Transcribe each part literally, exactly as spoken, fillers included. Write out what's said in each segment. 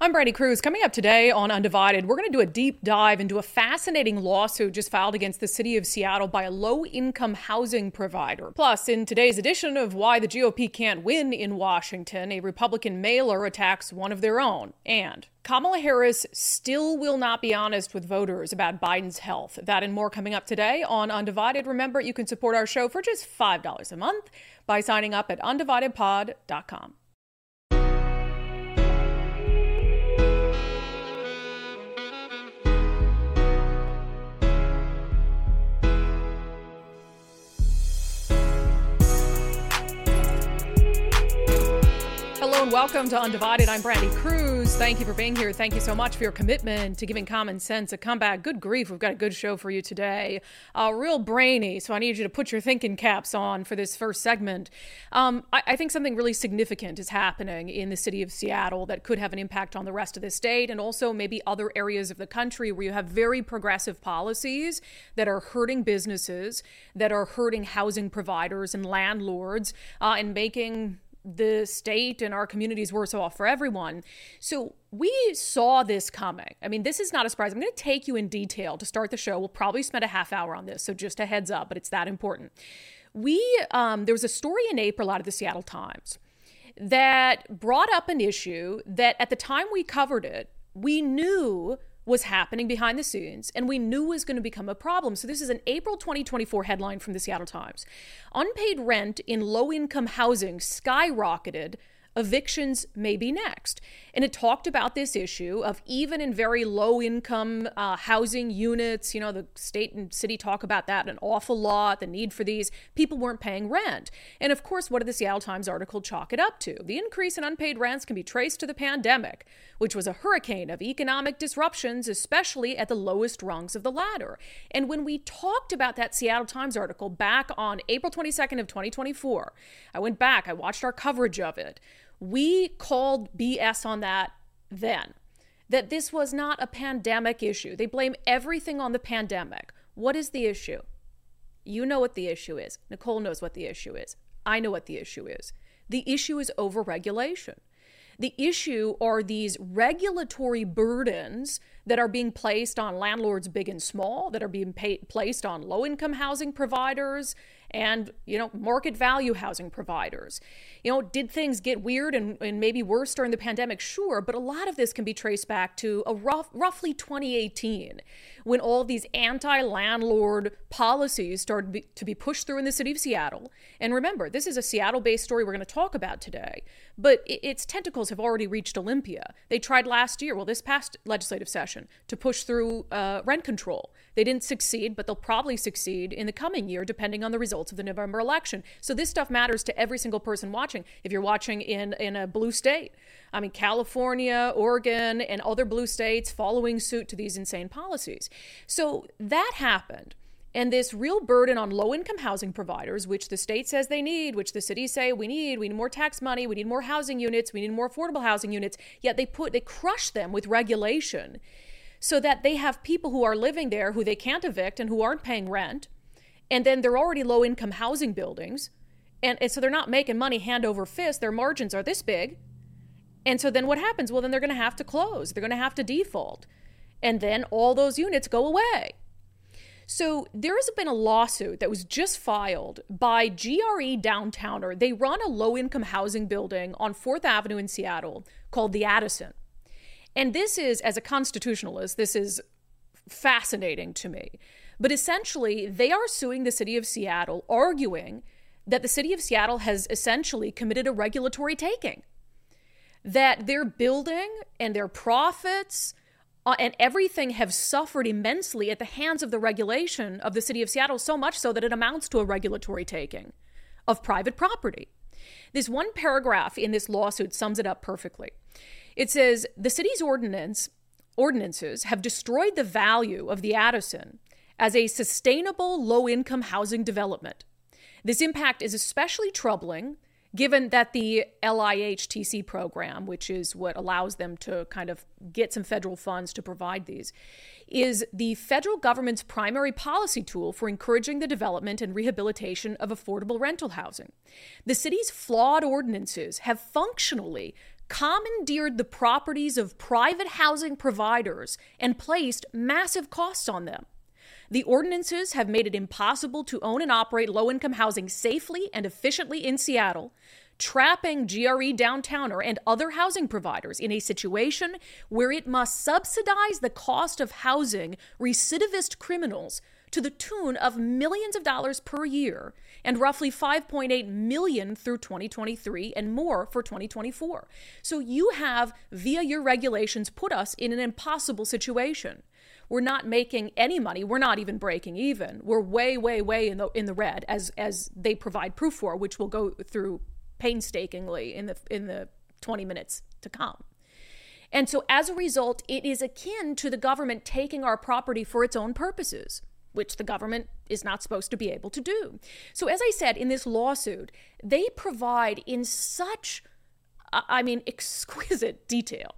I'm Brandy Cruz. Coming up today on Undivided, we're going to do a deep dive into a fascinating lawsuit just filed against the city of Seattle by a low-income housing provider. Plus, in today's edition of Why the G O P Can't Win in Washington, a Republican mailer attacks one of their own. And Kamala Harris still will not be honest with voters about Biden's health. That and more coming up today on Undivided. Remember, you can support our show for just five dollars a month by signing up at undivided pod dot com. Hello and welcome to Undivided. I'm Brandy Cruz. Thank you for being here. Thank you so much for your commitment to giving common sense a comeback. Good grief, we've got a good show for you today. Uh, real brainy, so I need you to put your thinking caps on for this first segment. Um, I, I think something really significant is happening in the city of Seattle that could have an impact on the rest of the state and also maybe other areas of the country where you have very progressive policies that are hurting businesses, that are hurting housing providers and landlords, uh, and making the state and our communities worse off for everyone. So we saw this coming. I mean, this is not a surprise. I'm going to take you in detail to start the show. We'll probably spend a half hour on this, so just a heads up, but it's that important. We, um, there was a story in April out of the Seattle Times that brought up an issue that at the time we covered it, we knew was happening behind the scenes, and we knew was going to become a problem. So this is an April twenty twenty-four headline from the Seattle Times. Unpaid rent in low-income housing skyrocketed. Evictions may be next. And it talked about this issue of even in very low-income uh, housing units, you know, the state and city talk about that an awful lot, the need for these, people weren't paying rent. And of course, what did the Seattle Times article chalk it up to? The increase in unpaid rents can be traced to the pandemic, which was a hurricane of economic disruptions, especially at the lowest rungs of the ladder. And when we talked about that Seattle Times article back on April twenty-second of twenty twenty-four, I went back, I watched our coverage of it. We called B S on that then, that this was not a pandemic issue. They blame everything on the pandemic. What is the issue? You know what the issue is. Nicole knows what the issue is. I know what the issue is. The issue is overregulation. The issue are these regulatory burdens that are being placed on landlords big and small, that are being pay- placed on low-income housing providers and, you know, market value housing providers. You know, did things get weird and, and maybe worse during the pandemic? Sure, but a lot of this can be traced back to a rough, roughly twenty eighteen, when all these anti-landlord policies started be, to be pushed through in the city of Seattle. And remember, this is a Seattle-based story we're going to talk about today, but it, its tentacles have already reached Olympia. They tried last year, well, this past legislative session, to push through uh, rent control. They didn't succeed, but they'll probably succeed in the coming year, depending on the results of the November election. So this stuff matters to every single person watching. If you're watching in, in a blue state, I mean, California, Oregon, and other blue states following suit to these insane policies. So that happened. And this real burden on low-income housing providers, which the state says they need, which the cities say we need, we need more tax money, we need more housing units, we need more affordable housing units, yet they put, they crush them with regulation so that they have people who are living there who they can't evict and who aren't paying rent. And then they're already low-income housing buildings. And, and so they're not making money hand over fist. Their margins are this big. And so then what happens? Well, then they're going to have to close. They're going to have to default. And then all those units go away. So there has been a lawsuit that was just filed by G R E Downtowner. They run a low-income housing building on fourth Avenue in Seattle called the Addison. And this is, as a constitutionalist, this is fascinating to me. But essentially, they are suing the city of Seattle, arguing that the city of Seattle has essentially committed a regulatory taking. That their building and their profits uh, and everything have suffered immensely at the hands of the regulation of the city of Seattle, so much so that it amounts to a regulatory taking of private property. This one paragraph in this lawsuit sums it up perfectly. It says, the city's ordinance, ordinances have destroyed the value of the Addison as a sustainable low-income housing development. This impact is especially troubling given that the L I H T C program, which is what allows them to kind of get some federal funds to provide these, is the federal government's primary policy tool for encouraging the development and rehabilitation of affordable rental housing. The city's flawed ordinances have functionally commandeered the properties of private housing providers and placed massive costs on them. The ordinances have made it impossible to own and operate low-income housing safely and efficiently in Seattle, trapping G R E Downtowner and other housing providers in a situation where it must subsidize the cost of housing recidivist criminals to the tune of millions of dollars per year and roughly five point eight million dollars through twenty twenty-three and more for twenty twenty-four. So you have, via your regulations, put us in an impossible situation. We're not making any money. We're not even breaking even. We're way, way, way in the in the red, as as they provide proof for, which we'll go through painstakingly in the in the twenty minutes to come. And so as a result, it is akin to the government taking our property for its own purposes, which the government is not supposed to be able to do. So as I said, in this lawsuit, they provide in such, I mean, exquisite detail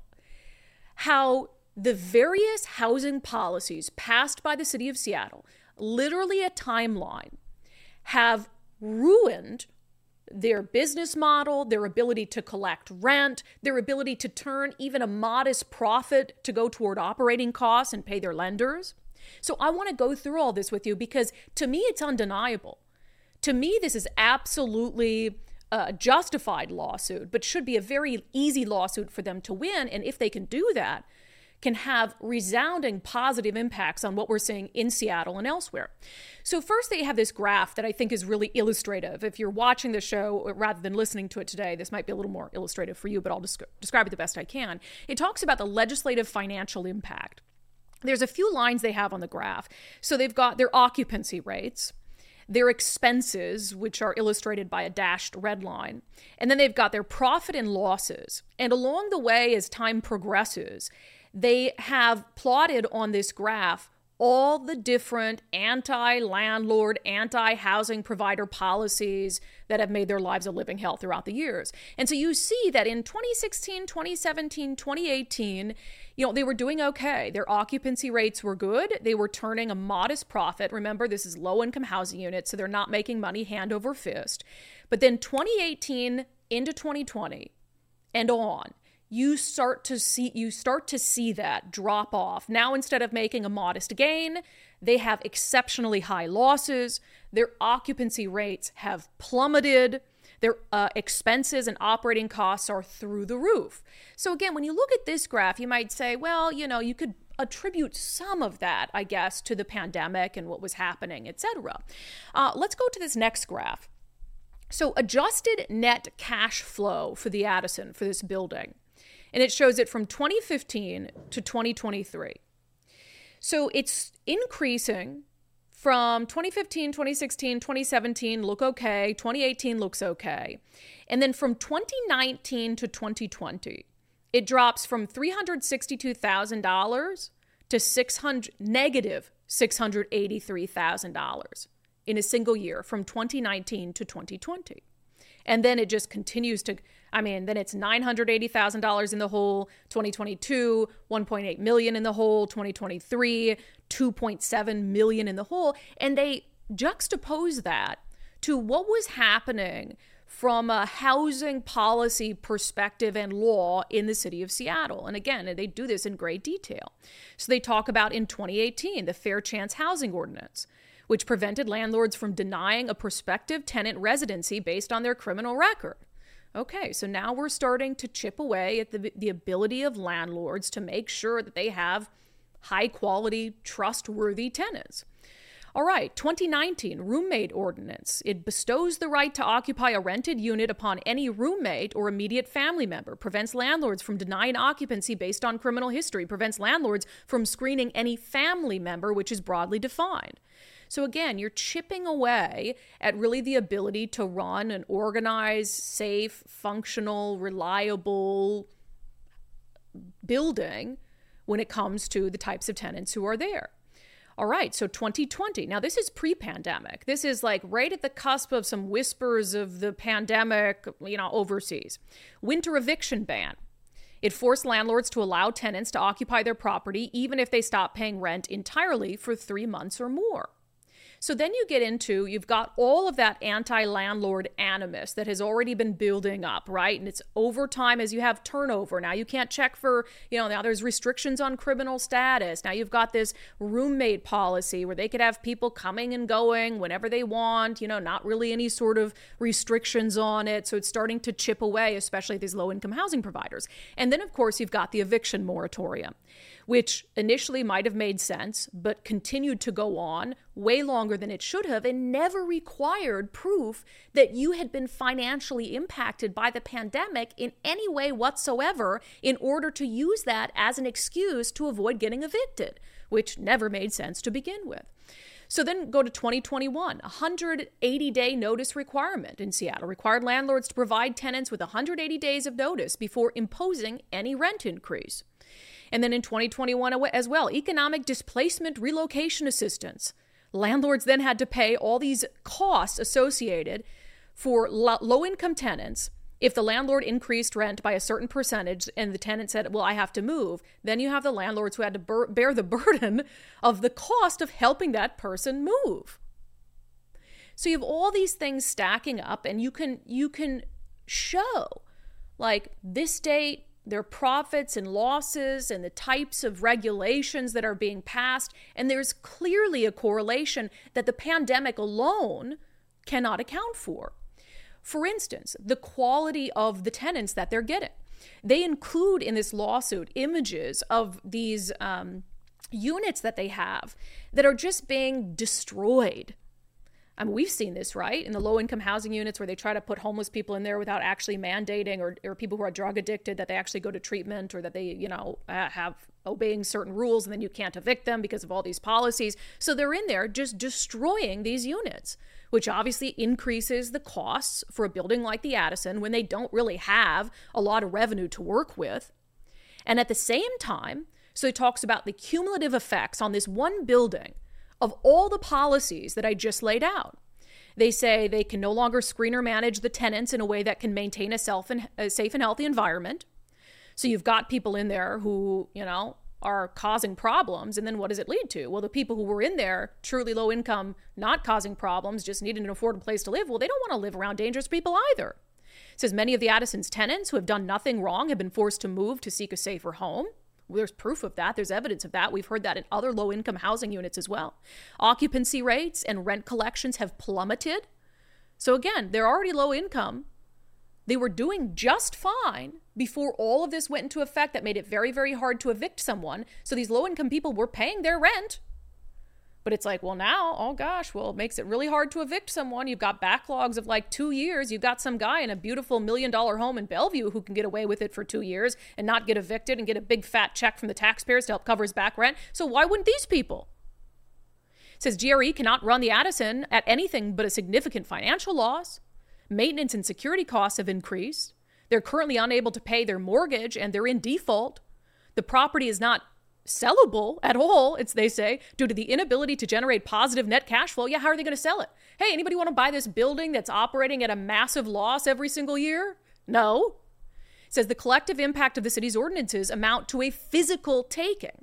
how the various housing policies passed by the city of Seattle, literally a timeline, have ruined their business model, their ability to collect rent, their ability to turn even a modest profit to go toward operating costs and pay their lenders. So I want to go through all this with you because to me, it's undeniable. To me, this is absolutely a justified lawsuit, but should be a very easy lawsuit for them to win. And if they can do that, can have resounding positive impacts on what we're seeing in Seattle and elsewhere. So first, they have this graph that I think is really illustrative. If you're watching the show rather than listening to it today, this might be a little more illustrative for you, but I'll descri- describe it the best I can. It talks about the legislative financial impact. There's a few lines they have on the graph. So they've got their occupancy rates, their expenses, which are illustrated by a dashed red line, and then they've got their profit and losses. And along the way, as time progresses, they have plotted on this graph all the different anti-landlord, anti-housing provider policies that have made their lives a living hell throughout the years. And so you see that in twenty sixteen, twenty seventeen, twenty eighteen, you know, they were doing okay. Their occupancy rates were good. They were turning a modest profit. Remember, this is low-income housing units, so they're not making money hand over fist. But then twenty eighteen into twenty twenty and on, you start to see you start to see that drop off. Now, instead of making a modest gain, they have exceptionally high losses. Their occupancy rates have plummeted. Their uh, expenses and operating costs are through the roof. So again, when you look at this graph, you might say, well, you know, you could attribute some of that, I guess, to the pandemic and what was happening, et cetera. Uh, let's go to this next graph. So adjusted net cash flow for the Addison, for this building. And it shows it from twenty fifteen to twenty twenty-three. So it's increasing from twenty fifteen, twenty sixteen, twenty seventeen look okay, twenty eighteen looks okay. And then from twenty nineteen to twenty twenty, it drops from three hundred sixty-two thousand dollars to six hundred negative six hundred eighty-three thousand dollars in a single year from twenty nineteen to twenty twenty. And then it just continues to, I mean, then it's nine hundred eighty thousand dollars in the hole, twenty twenty-two, one point eight million dollars in the hole, twenty twenty-three, two point seven million dollars in the hole. And they juxtapose that to what was happening from a housing policy perspective and law in the city of Seattle. And again, they do this in great detail. So they talk about in twenty eighteen, the Fair Chance Housing Ordinance, which prevented landlords from denying a prospective tenant residency based on their criminal record. Okay, so now we're starting to chip away at the, the ability of landlords to make sure that they have high-quality, trustworthy tenants. All right, twenty nineteen roommate ordinance. It bestows the right to occupy a rented unit upon any roommate or immediate family member, prevents landlords from denying occupancy based on criminal history, prevents landlords from screening any family member, which is broadly defined. So again, you're chipping away at really the ability to run an organized, safe, functional, reliable building when it comes to the types of tenants who are there. All right, so twenty twenty. Now, this is pre-pandemic. This is like right at the cusp of some whispers of the pandemic, you know, overseas. Winter eviction ban. It forced landlords to allow tenants to occupy their property even if they stop paying rent entirely for three months or more. So then you get into, you've got all of that anti-landlord animus that has already been building up, right? And it's over time as you have turnover. Now you can't check for, you know, now there's restrictions on criminal status. Now you've got this roommate policy where they could have people coming and going whenever they want, you know, not really any sort of restrictions on it. So it's starting to chip away, especially these low-income housing providers. And then, of course, you've got the eviction moratorium, which initially might have made sense, but continued to go on way longer than it should have and never required proof that you had been financially impacted by the pandemic in any way whatsoever in order to use that as an excuse to avoid getting evicted, which never made sense to begin with. So then go to twenty twenty-one, one hundred eighty day notice requirement in Seattle required landlords to provide tenants with one hundred eighty days of notice before imposing any rent increase. And then in twenty twenty-one as well, economic displacement relocation assistance. Landlords then had to pay all these costs associated for lo- low-income tenants. If the landlord increased rent by a certain percentage and the tenant said, well, I have to move, then you have the landlords who had to bur- bear the burden of the cost of helping that person move. So you have all these things stacking up, and you can you can show, like, this state, their profits and losses and the types of regulations that are being passed. And there's clearly a correlation that the pandemic alone cannot account for. For instance, the quality of the tenants that they're getting. They include in this lawsuit images of these um, units that they have that are just being destroyed. I mean, we've seen this, right? In the low-income housing units where they try to put homeless people in there without actually mandating, or, or people who are drug addicted, that they actually go to treatment, or that they, you know, have obeying certain rules, and then you can't evict them because of all these policies. So they're in there just destroying these units, which obviously increases the costs for a building like the Addison when they don't really have a lot of revenue to work with. And at the same time, so it talks about the cumulative effects on this one building of all the policies that I just laid out. They say they can no longer screen or manage the tenants in a way that can maintain a, self and, a safe and healthy environment. So you've got people in there who, you know, are causing problems. And then what does it lead to? Well, the people who were in there, truly low income, not causing problems, just needing an affordable place to live, well, they don't want to live around dangerous people either. It says many of the Addison's tenants who have done nothing wrong have been forced to move to seek a safer home. There's proof of that. There's evidence of that. We've heard that in other low-income housing units as well. Occupancy rates and rent collections have plummeted. So again, they're already low income. They were doing just fine before all of this went into effect that made it very, very hard to evict someone. So these low-income people were paying their rent. But it's like, well, now, oh gosh, well, it makes it really hard to evict someone. You've got backlogs of like two years. You've got some guy in a beautiful million dollar home in Bellevue who can get away with it for two years and not get evicted and get a big fat check from the taxpayers to help cover his back rent. So why wouldn't these people? It says G R E cannot run the Addison at anything but a significant financial loss. Maintenance and security costs have increased. They're currently unable to pay their mortgage and they're in default. The property is not sellable at all, it's they say, due to the inability to generate positive net cash flow. Yeah, how are they going to sell it? Hey, anybody want to buy this building that's operating at a massive loss every single year? No. It says the collective impact of the city's ordinances amount to a physical taking.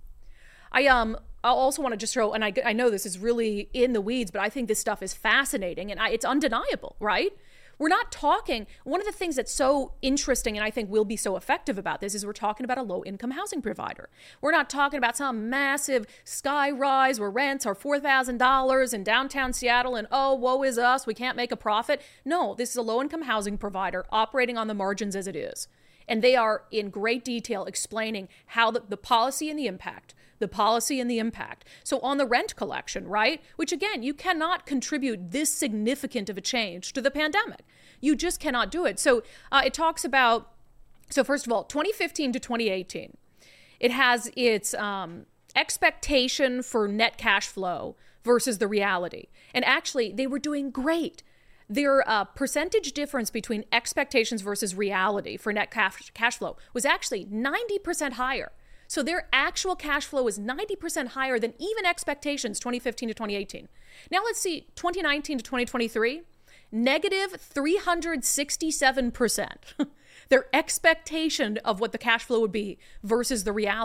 I um I also want to just show, and I, I know this is really in the weeds, but I think this stuff is fascinating and I, it's undeniable, right? We're not talking, one of the things that's so interesting and I think will be so effective about this is we're talking about a low-income housing provider. We're not talking about some massive sky rise where rents are four thousand dollars in downtown Seattle and, oh, woe is us, we can't make a profit. No, this is a low-income housing provider operating on the margins as it is. And they are in great detail explaining how the, the policy and the impact, the policy and the impact. So on the rent collection, right? Which again, you cannot contribute this significant of a change to the pandemic. You just cannot do it. So uh, it talks about, so first of all, twenty fifteen to twenty eighteen, it has its um, expectation for net cash flow versus the reality. And actually, they were doing great. Their uh, percentage difference between expectations versus reality for net cash, cash flow was actually ninety percent higher. So their actual cash flow is ninety percent higher than even expectations twenty fifteen to twenty eighteen. Now let's see, twenty nineteen to twenty twenty-three, negative three hundred sixty-seven percent. Their expectation of what the cash flow would be versus the reality.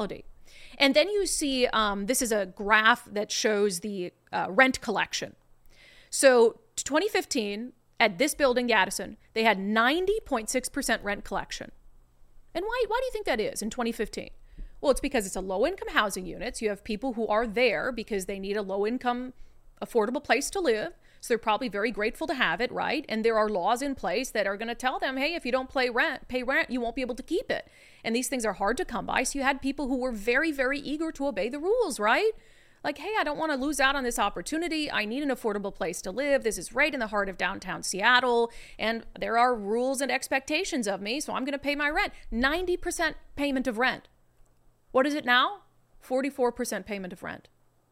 And then you see, um, this is a graph that shows the uh, rent collection. So twenty fifteen, at this building, Addison, they had ninety point six percent rent collection. And why, why do you think that is in twenty fifteen? Well, it's because it's a low-income housing unit. So you have people who are there because they need a low-income, affordable place to live. So they're probably very grateful to have it, right? And there are laws in place that are going to tell them, hey, if you don't pay rent, pay rent, you won't be able to keep it. And these things are hard to come by. So you had people who were very, very eager to obey the rules, right? Like, hey, I don't want to lose out on this opportunity. I need an affordable place to live. This is right in the heart of downtown Seattle. And there are rules and expectations of me, so I'm going to pay my rent. ninety percent payment of rent. What is it now? forty-four percent payment of rent.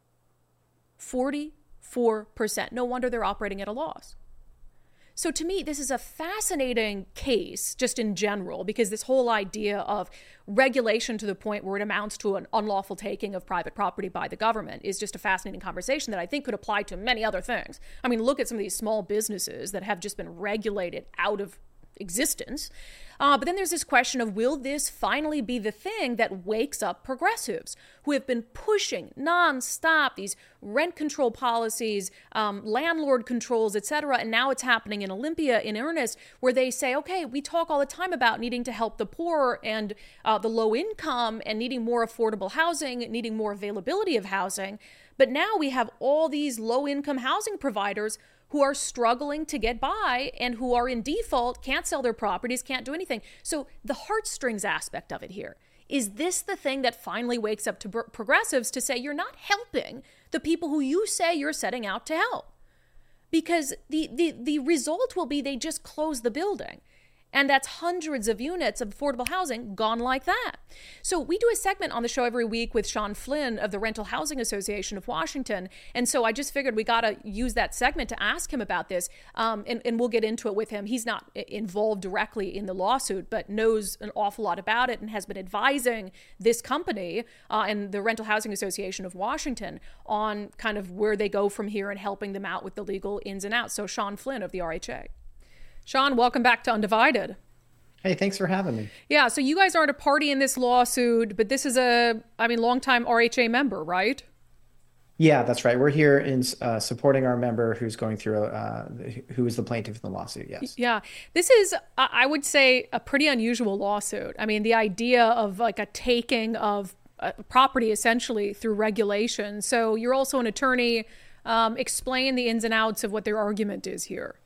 forty-four percent. No wonder they're operating at a loss. So to me, this is a fascinating case just in general, because this whole idea of regulation to the point where it amounts to an unlawful taking of private property by the government is just a fascinating conversation that I think could apply to many other things. I mean, look at some of these small businesses that have just been regulated out of existence. Uh, but then there's this question of, will this finally be the thing that wakes up progressives who have been pushing nonstop these rent control policies, um, landlord controls, et cetera. And now it's happening in Olympia in earnest, where they say, okay, we talk all the time about needing to help the poor and uh, the low income and needing more affordable housing, needing more availability of housing. But now we have all these low income housing providers who are struggling to get by and who are in default, can't sell their properties, can't do anything. So the heartstrings aspect of it here, is this the thing that finally wakes up to progressives to say, you're not helping the people who you say you're setting out to help? Because the, the, the result will be they just close the building. And that's hundreds of units of affordable housing gone like that. So we do a segment on the show every week with Sean Flynn of the Rental Housing Association of Washington. And so I just figured we got to use that segment to ask him about this. Um, and, and we'll get into it with him. He's not involved directly in the lawsuit, but knows an awful lot about it and has been advising this company uh, and the Rental Housing Association of Washington on kind of where they go from here and helping them out with the legal ins and outs. So Sean Flynn of the R H A. Sean, welcome back to Undivided. Hey, thanks for having me. Yeah, so you guys aren't a party in this lawsuit, but this is a, I mean, longtime R H A member, right? Yeah, that's right. We're here in uh, supporting our member who's going through, uh, who is the plaintiff in the lawsuit, yes. Yeah, this is, I would say, a pretty unusual lawsuit. I mean, the idea of like a taking of uh, property essentially through regulation. So you're also an attorney. Um, explain the ins and outs of what their argument is here.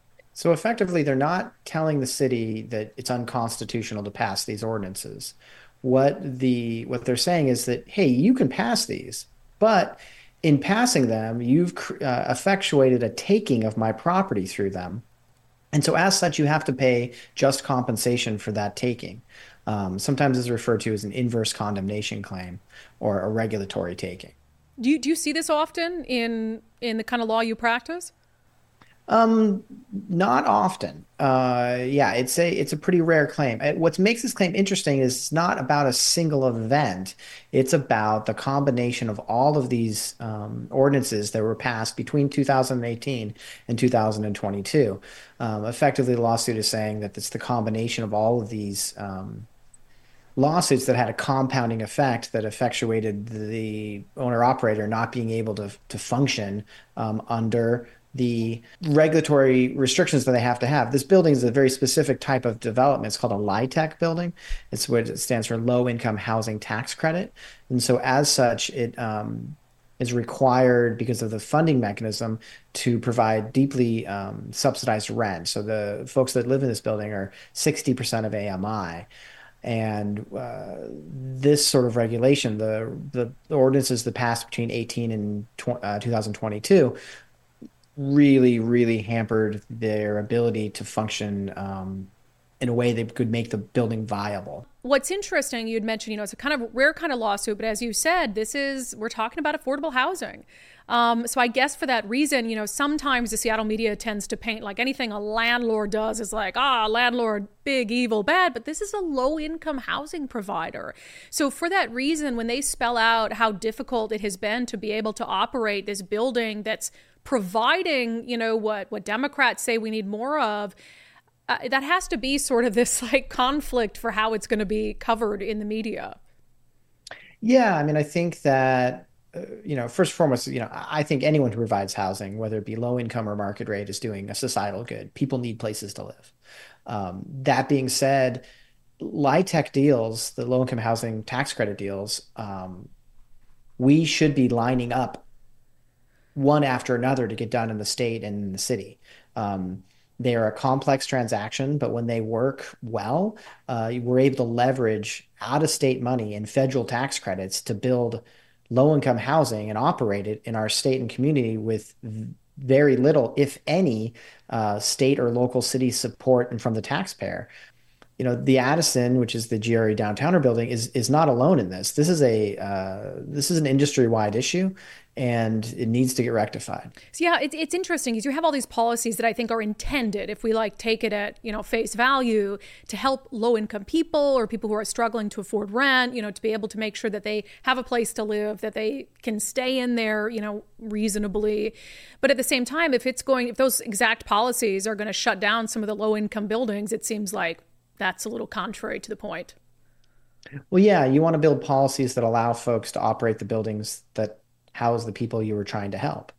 So effectively, they're not telling the city that it's unconstitutional to pass these ordinances. What the what they're saying is that, hey, you can pass these, but in passing them, you've uh, effectuated a taking of my property through them. And so as such, you have to pay just compensation for that taking. Um, sometimes it's referred to as an inverse condemnation claim or a regulatory taking. Do you, do you see this often in, in the kind of law you practice? Um, not often. Uh, yeah, it's a it's a pretty rare claim. What makes this claim interesting is it's not about a single event. It's about the combination of all of these um, ordinances that were passed between two thousand eighteen and two thousand twenty-two. Um, effectively, the lawsuit is saying that it's the combination of all of these um, lawsuits that had a compounding effect that effectuated the owner-operator not being able to to function um, under the regulatory restrictions that they have to have. This building is a very specific type of development. It's called a LIHTC building. It's what it stands for, Low Income Housing Tax Credit. And so as such, it um, is required because of the funding mechanism to provide deeply um, subsidized rent. So the folks that live in this building are sixty percent of A M I. And uh, this sort of regulation, the, the ordinances that passed between eighteen and tw- uh, two thousand twenty-two, really, really hampered their ability to function um, in a way that could make the building viable. What's interesting, you'd mentioned, you know, it's a kind of rare kind of lawsuit, but as you said, this is, we're talking about affordable housing. Um, so I guess for that reason, you know, sometimes the Seattle media tends to paint like anything a landlord does is like, ah, landlord, big, evil, bad, but this is a low income housing provider. So for that reason, when they spell out how difficult it has been to be able to operate this building that's providing, you know, what, what Democrats say we need more of, uh, that has to be sort of this like conflict for how it's going to be covered in the media. Yeah, I mean, I think that, uh, you know, first and foremost, you know, I I think anyone who provides housing, whether it be low income or market rate, is doing a societal good. People need places to live. Um, that being said, LIHTC deals, the low income housing tax credit deals, um, we should be lining up one after another to get done in the state and in the city. Um, they are a complex transaction, but when they work well, uh, we're able to leverage out of state money and federal tax credits to build low income housing and operate it in our state and community with very little, if any, uh, state or local city support and from the taxpayer. You know, the Addison, which is the G R E downtowner building, is is not alone in this. This is a uh, this is an industry-wide issue, and it needs to get rectified. So yeah, it's it's interesting because you have all these policies that I think are intended, if we like take it at, you know, face value, to help low income people or people who are struggling to afford rent, you know, to be able to make sure that they have a place to live, that they can stay in there, you know, reasonably. But at the same time, if it's going, if those exact policies are going to shut down some of the low income buildings, it seems like that's a little contrary to the point. Well, yeah, you want to build policies that allow folks to operate the buildings that house the people you were trying to help.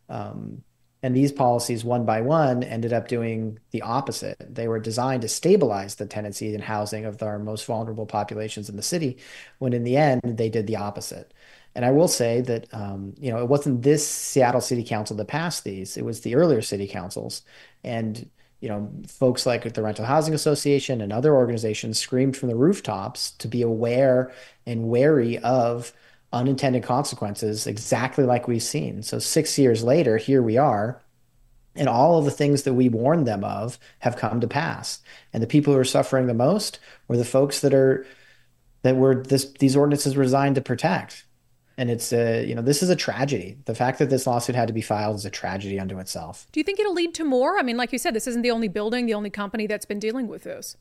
Um, and these policies, one by one, ended up doing the opposite. They were designed to stabilize the tenancy and housing of our most vulnerable populations in the city, when in the end, they did the opposite. And I will say that, um, you know, it wasn't this Seattle City Council that passed these. It was the earlier city councils. And you know, folks like the Rental Housing Association and other organizations screamed from the rooftops to be aware and wary of unintended consequences, exactly like we've seen. So six years later, here we are, and all of the things that we warned them of have come to pass. And the people who are suffering the most were the folks that are that were this these ordinances were designed to protect. And it's a, you know, this is a tragedy. The fact that this lawsuit had to be filed is a tragedy unto itself. Do you think it'll lead to more? I mean, like you said, this isn't the only building, the only company that's been dealing with this.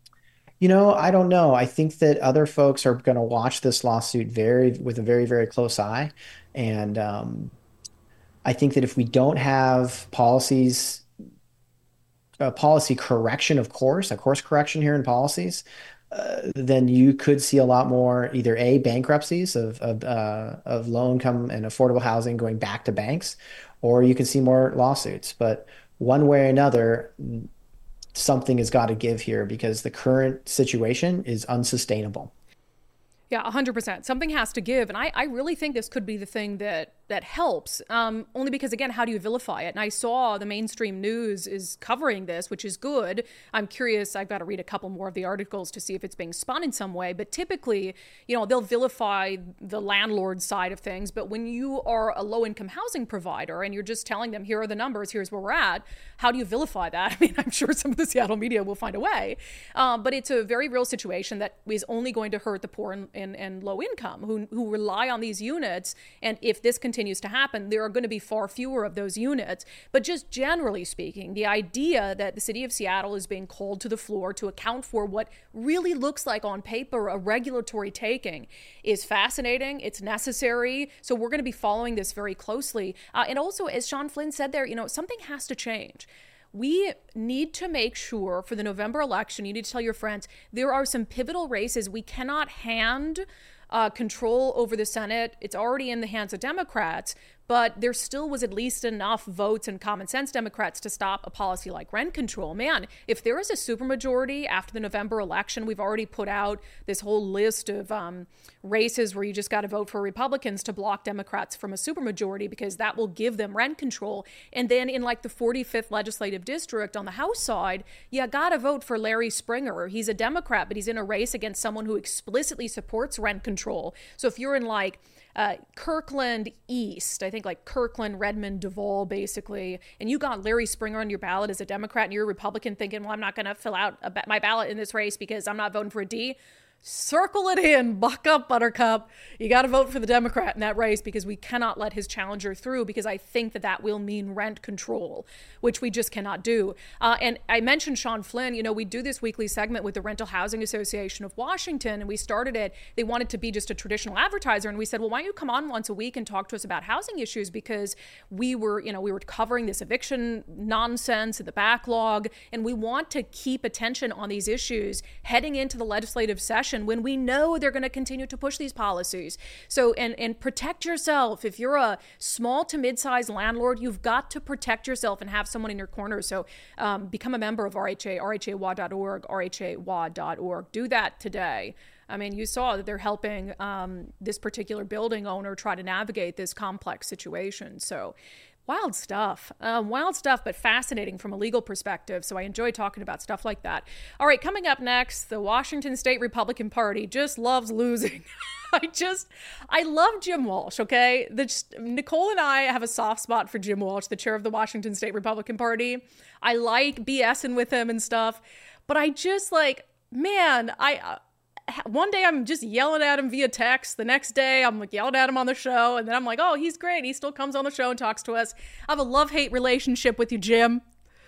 You know, I don't know. I think that other folks are going to watch this lawsuit very with a very, very close eye. And um, I think that if we don't have policies, a policy correction, of course, a course correction here in policies, uh, then you could see a lot more either A, bankruptcies of of, uh, of low income and affordable housing going back to banks, or you can see more lawsuits. But one way or another, something has got to give here because the current situation is unsustainable. Yeah, one hundred percent. Something has to give. And I, I really think this could be the thing that that helps, um, only because, again, how do you vilify it? And I saw the mainstream news is covering this, which is good. I'm curious. I've got to read a couple more of the articles to see if it's being spun in some way. But typically, you know, they'll vilify the landlord side of things. But when you are a low-income housing provider and you're just telling them, here are the numbers, here's where we're at, how do you vilify that? I mean, I'm sure some of the Seattle media will find a way. Um, but it's a very real situation that is only going to hurt the poor and, and, and low income who, who rely on these units. And if this continues continues to happen, there are going to be far fewer of those units. But just generally speaking, the idea that the city of Seattle is being called to the floor to account for what really looks like on paper a regulatory taking is fascinating. It's necessary. So we're going to be following this very closely. Uh, and also, as Sean Flynn said there, you know, something has to change. We need to make sure for the November election, you need to tell your friends, there are some pivotal races we cannot hand Uh, control over the Senate. It's already in the hands of Democrats, but there still was at least enough votes and common sense Democrats to stop a policy like rent control. Man, if there is a supermajority after the November election, we've already put out this whole list of um, races where you just got to vote for Republicans to block Democrats from a supermajority because that will give them rent control. And then in like the forty-fifth legislative district on the House side, you got to vote for Larry Springer. He's a Democrat, but he's in a race against someone who explicitly supports rent control. So if you're in like Uh, Kirkland East, I think like Kirkland, Redmond, Duval, basically, and you got Larry Springer on your ballot as a Democrat and you're a Republican thinking, well, I'm not going to fill out a ba- my ballot in this race because I'm not voting for a D. Circle it in, buck up, Buttercup. You got to vote for the Democrat in that race because we cannot let his challenger through because I think that that will mean rent control, which we just cannot do. Uh, and I mentioned Sean Flynn. You know, we do this weekly segment with the Rental Housing Association of Washington, and we started it. They wanted to be just a traditional advertiser, and we said, well, why don't you come on once a week and talk to us about housing issues because we were, you know, we were covering this eviction nonsense and the backlog, and we want to keep attention on these issues heading into the legislative session. session when we know they're going to continue to push these policies. So, and, and protect yourself. If you're a small to mid-sized landlord, you've got to protect yourself and have someone in your corner. So um, become a member of R H A, R H A W A dot org, R H A W A dot org. Do that today. I mean, you saw that they're helping um, this particular building owner try to navigate this complex situation. So wild stuff, um, wild stuff, but fascinating from a legal perspective. So I enjoy talking about stuff like that. All right, coming up next, the Washington State Republican Party just loves losing. I just, I love Jim Walsh, okay? The, Nicole and I have a soft spot for Jim Walsh, the chair of the Washington State Republican Party. I like BSing with him and stuff, but I just like, man, I... Uh, one day I'm just yelling at him via text. The next day I'm like yelling at him on the show. And then I'm like, oh, he's great. He still comes on the show and talks to us. I have a love-hate relationship with you, Jim.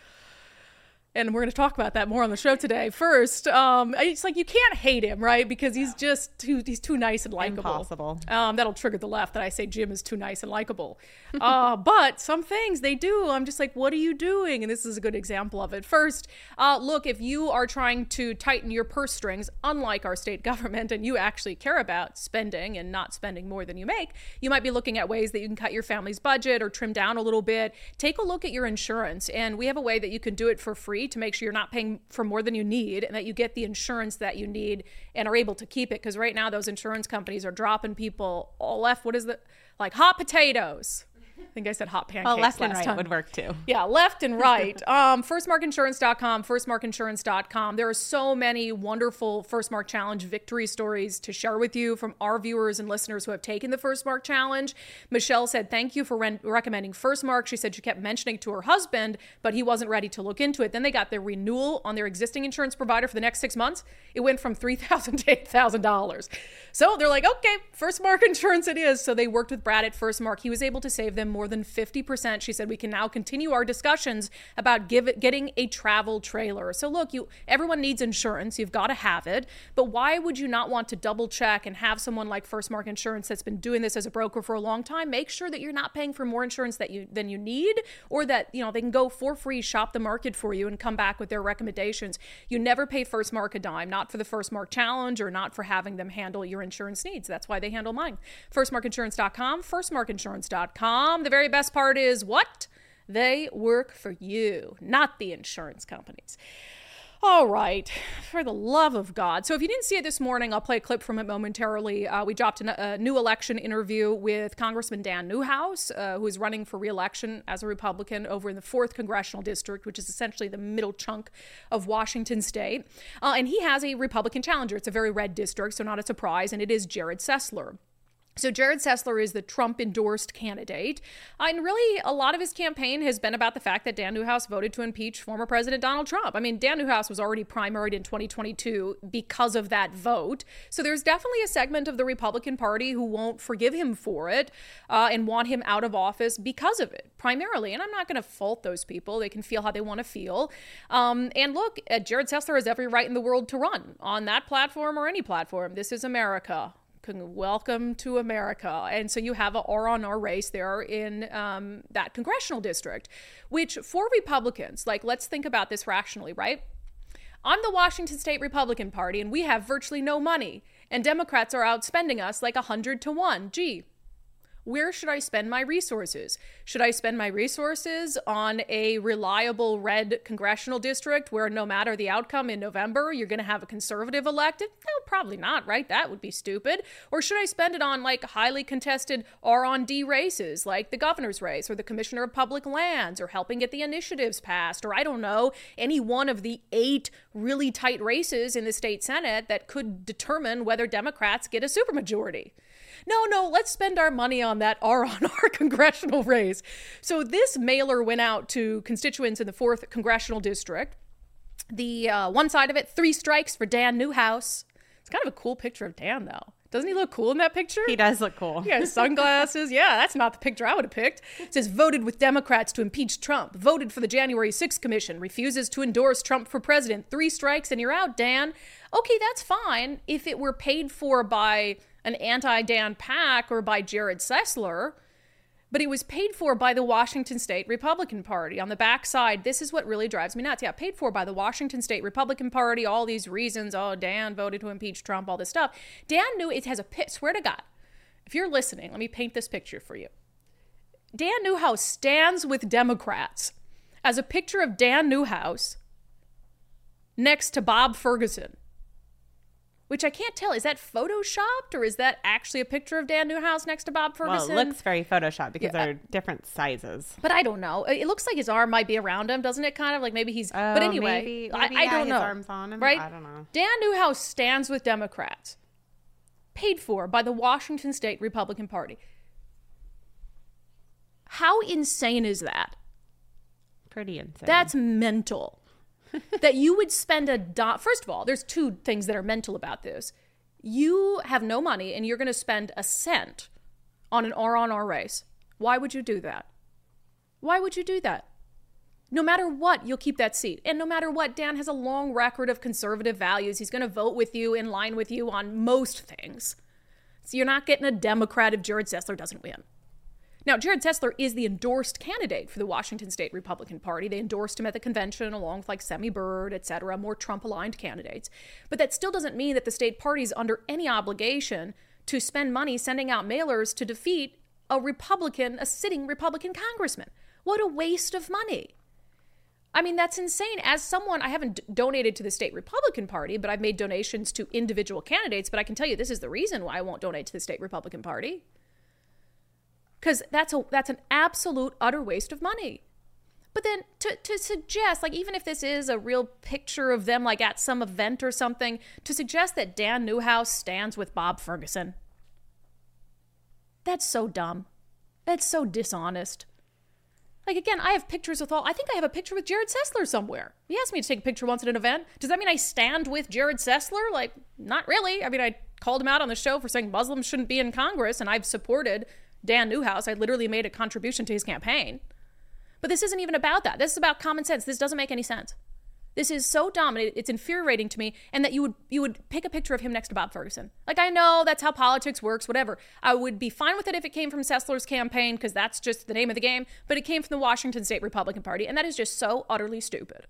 And we're going to talk about that more on the show today. First, um, it's like you can't hate him, right? Because he's just too he's too nice and likable. Impossible. Um, that'll trigger the left that I say Jim is too nice and likable. uh, but some things they do, I'm just like, what are you doing? And this is a good example of it. First, uh, look, if you are trying to tighten your purse strings, unlike our state government, and you actually care about spending and not spending more than you make, you might be looking at ways that you can cut your family's budget or trim down a little bit. Take a look at your insurance. And we have a way that you can do it for free to make sure you're not paying for more than you need and that you get the insurance that you need and are able to keep it. Because right now those insurance companies are dropping people all left. What is it? Like hot potatoes. I think I said hot pancakes. Well, left and last right time. would work too. Yeah, left and right. um, first mark insurance dot com, first mark insurance dot com. There are so many wonderful First Mark Challenge victory stories to share with you from our viewers and listeners who have taken the First Mark Challenge. Michelle said, thank you for re- recommending First Mark. She said she kept mentioning it to her husband, but he wasn't ready to look into it. Then they got their renewal on their existing insurance provider for the next six months. It went from three thousand dollars to eight thousand dollars. So they're like, okay, First Mark Insurance it is. So they worked with Brad at First Mark. He was able to save them more than fifty percent. She said, we can now continue our discussions about give it, getting a travel trailer. So look, you everyone needs insurance. You've got to have it. But why would you not want to double check and have someone like First Mark Insurance that's been doing this as a broker for a long time, make sure that you're not paying for more insurance that you than you need, or that, you know, they can go for free, shop the market for you and come back with their recommendations. You never pay First Mark a dime, not for the First Mark Challenge or not for having them handle your insurance needs. That's why they handle mine. first mark insurance dot com, first mark insurance dot com. The very best part is what? They work for you, not the insurance companies. All right, for the love of God. So if you didn't see it this morning, I'll play a clip from it momentarily. Uh, we dropped a, a new election interview with Congressman Dan Newhouse, uh, who is running for re-election as a Republican over in the fourth Congressional District, which is essentially the middle chunk of Washington State. Uh, and he has a Republican challenger. It's a very red district, so not a surprise, and it is Jared Sessler. So Jared Sessler is the Trump-endorsed candidate, uh, and really a lot of his campaign has been about the fact that Dan Newhouse voted to impeach former President Donald Trump. I mean, Dan Newhouse was already primaried in twenty twenty-two because of that vote. So there's definitely a segment of the Republican Party who won't forgive him for it uh, and want him out of office because of it, primarily. And I'm not going to fault those people. They can feel how they want to feel. Um, and look, uh, Jared Sessler has every right in the world to run on that platform or any platform. This is America. Welcome to America. And so you have a R on R race there in um, that congressional district, which for Republicans, like, let's think about this rationally, right? I'm the Washington State Republican Party, and we have virtually no money, and Democrats are outspending us like a hundred to one. Gee, where should I spend my resources? Should I spend my resources on a reliable red congressional district where no matter the outcome in November, you're going to have a conservative elected? No, probably not, right? That would be stupid. Or should I spend it on like highly contested R on D races like the governor's race or the commissioner of public lands or helping get the initiatives passed or I don't know, any one of the eight really tight races in the state Senate that could determine whether Democrats get a supermajority? No, no, let's spend our money on that R on R congressional race. So this mailer went out to constituents in the fourth congressional district. The uh, one side of it, three strikes for Dan Newhouse. It's kind of a cool picture of Dan, though. Doesn't he look cool in that picture? He does look cool. He has sunglasses. Yeah, that's not the picture I would have picked. It says, voted with Democrats to impeach Trump. Voted for the January sixth commission. Refuses to endorse Trump for president. Three strikes and you're out, Dan. Okay, that's fine if it were paid for by an anti-Dan PAC or by Jared Sessler. but it was paid for by the Washington State Republican Party. On the backside, this is what really drives me nuts. Yeah, paid for by the Washington State Republican Party, all these reasons. Oh, Dan voted to impeach Trump, all this stuff. Dan knew it has a pit. Swear to God, if you're listening, let me paint this picture for you. Dan Newhouse stands with Democrats as a picture of Dan Newhouse next to Bob Ferguson, which I can't tell. Is that photoshopped or is that actually a picture of Dan Newhouse next to Bob Ferguson? Well, it looks very photoshopped because Yeah. they're different sizes. But I don't know. It looks like his arm might be around him, doesn't it? Kind of like maybe he's. Oh, but anyway, maybe- I, maybe, I yeah, don't his know. arm's on him. Right? I don't know. Dan Newhouse stands with Democrats, paid for by the Washington State Republican Party. How insane is that? Pretty insane. That's mental. That you would spend a do- first of all, there's two things that are mental about this. You have no money and you're going to spend a cent on an R on R race. Why would you do that? Why would you do that? No matter what, you'll keep that seat. And no matter what, Dan has a long record of conservative values. He's going to vote with you, in line with you on most things. So you're not getting a Democrat if Jared Sessler doesn't win. Now, Jared Sessler is the endorsed candidate for the Washington State Republican Party. They endorsed him at the convention along with like Semi Bird, et cetera, more Trump-aligned candidates. But that still doesn't mean that the state party is under any obligation to spend money sending out mailers to defeat a Republican, a sitting Republican congressman. What a waste of money. I mean, that's insane. As someone, I haven't d- donated to the state Republican Party, but I've made donations to individual candidates. But I can tell you this is the reason why I won't donate to the state Republican Party. Because that's a that's an absolute utter waste of money. But then to, to suggest, like, even if this is a real picture of them, like at some event or something, to suggest that Dan Newhouse stands with Bob Ferguson, that's so dumb. That's so dishonest. Like, again, I have pictures with all, I think I have a picture with Jared Sessler somewhere. He asked me to take a picture once at an event. Does that mean I stand with Jared Sessler? Like, not really. I mean, I called him out on the show for saying Muslims shouldn't be in Congress, and I've supported Dan Newhouse. I literally made a contribution to his campaign. But this isn't even about that. This is about common sense. This doesn't make any sense. This is so dumb. It's infuriating to me. And that you would you would pick a picture of him next to Bob Ferguson. Like, I know that's how politics works, whatever. I would be fine with it if it came from Sessler's campaign, because that's just the name of the game. But it came from the Washington State Republican Party. And that is just so utterly stupid.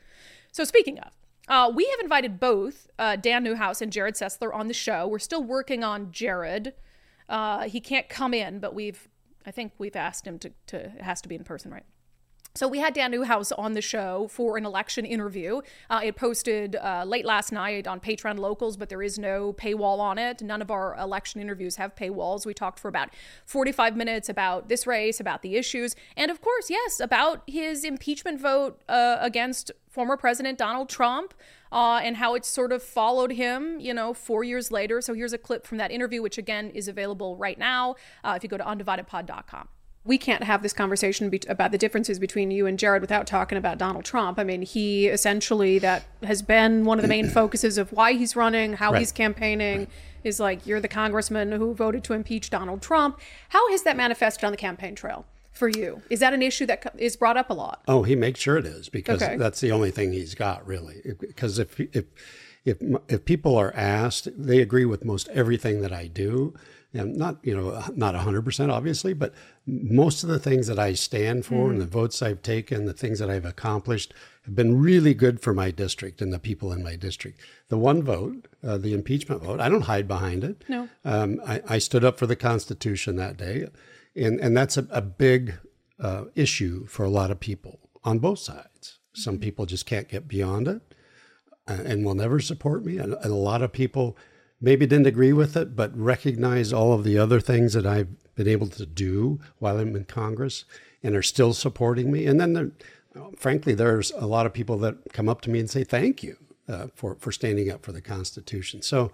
So speaking of, uh, we have invited both uh, Dan Newhouse and Jared Sessler on the show. We're still working on Jared. Uh, he can't come in, but we've, I think we've asked him to, to, it has to be in person, right? So we had Dan Newhouse on the show for an election interview. Uh, it posted uh, late last night on Patreon Locals, but there is no paywall on it. None of our election interviews have paywalls. We talked for about forty-five minutes about this race, about the issues, and of course, yes, about his impeachment vote uh, against former President Donald Trump, uh, and how it sort of followed him, you know, four years later. So here's a clip from that interview, which again is available right now uh, if you go to undivided pod dot com. We can't have this conversation be- about the differences between you and Jared without talking about Donald Trump. I mean, he essentially, that has been one of the main focuses of why he's running, how Right. he's campaigning, right. is like, you're the congressman who voted to impeach Donald Trump. How has that manifested on the campaign trail for you? Is that an issue that co- is brought up a lot? Oh, he makes sure it is, because Okay. that's the only thing he's got, really. Because if if if if people are asked, they agree with most everything that I do. And not, you know, not one hundred percent, obviously, but most of the things that I stand for mm. and the votes I've taken, the things that I've accomplished have been really good for my district and the people in my district. The one vote, uh, the impeachment vote, I don't hide behind it. No. Um, I, I stood up for the Constitution that day. And, and that's a, a big uh, issue for a lot of people on both sides. Some people just can't get beyond it uh, and will never support me. And, and a lot of people maybe didn't agree with it, but recognize all of the other things that I've been able to do while I'm in Congress and are still supporting me. And then, there, frankly, there's a lot of people that come up to me and say, thank you uh, for, for standing up for the Constitution. So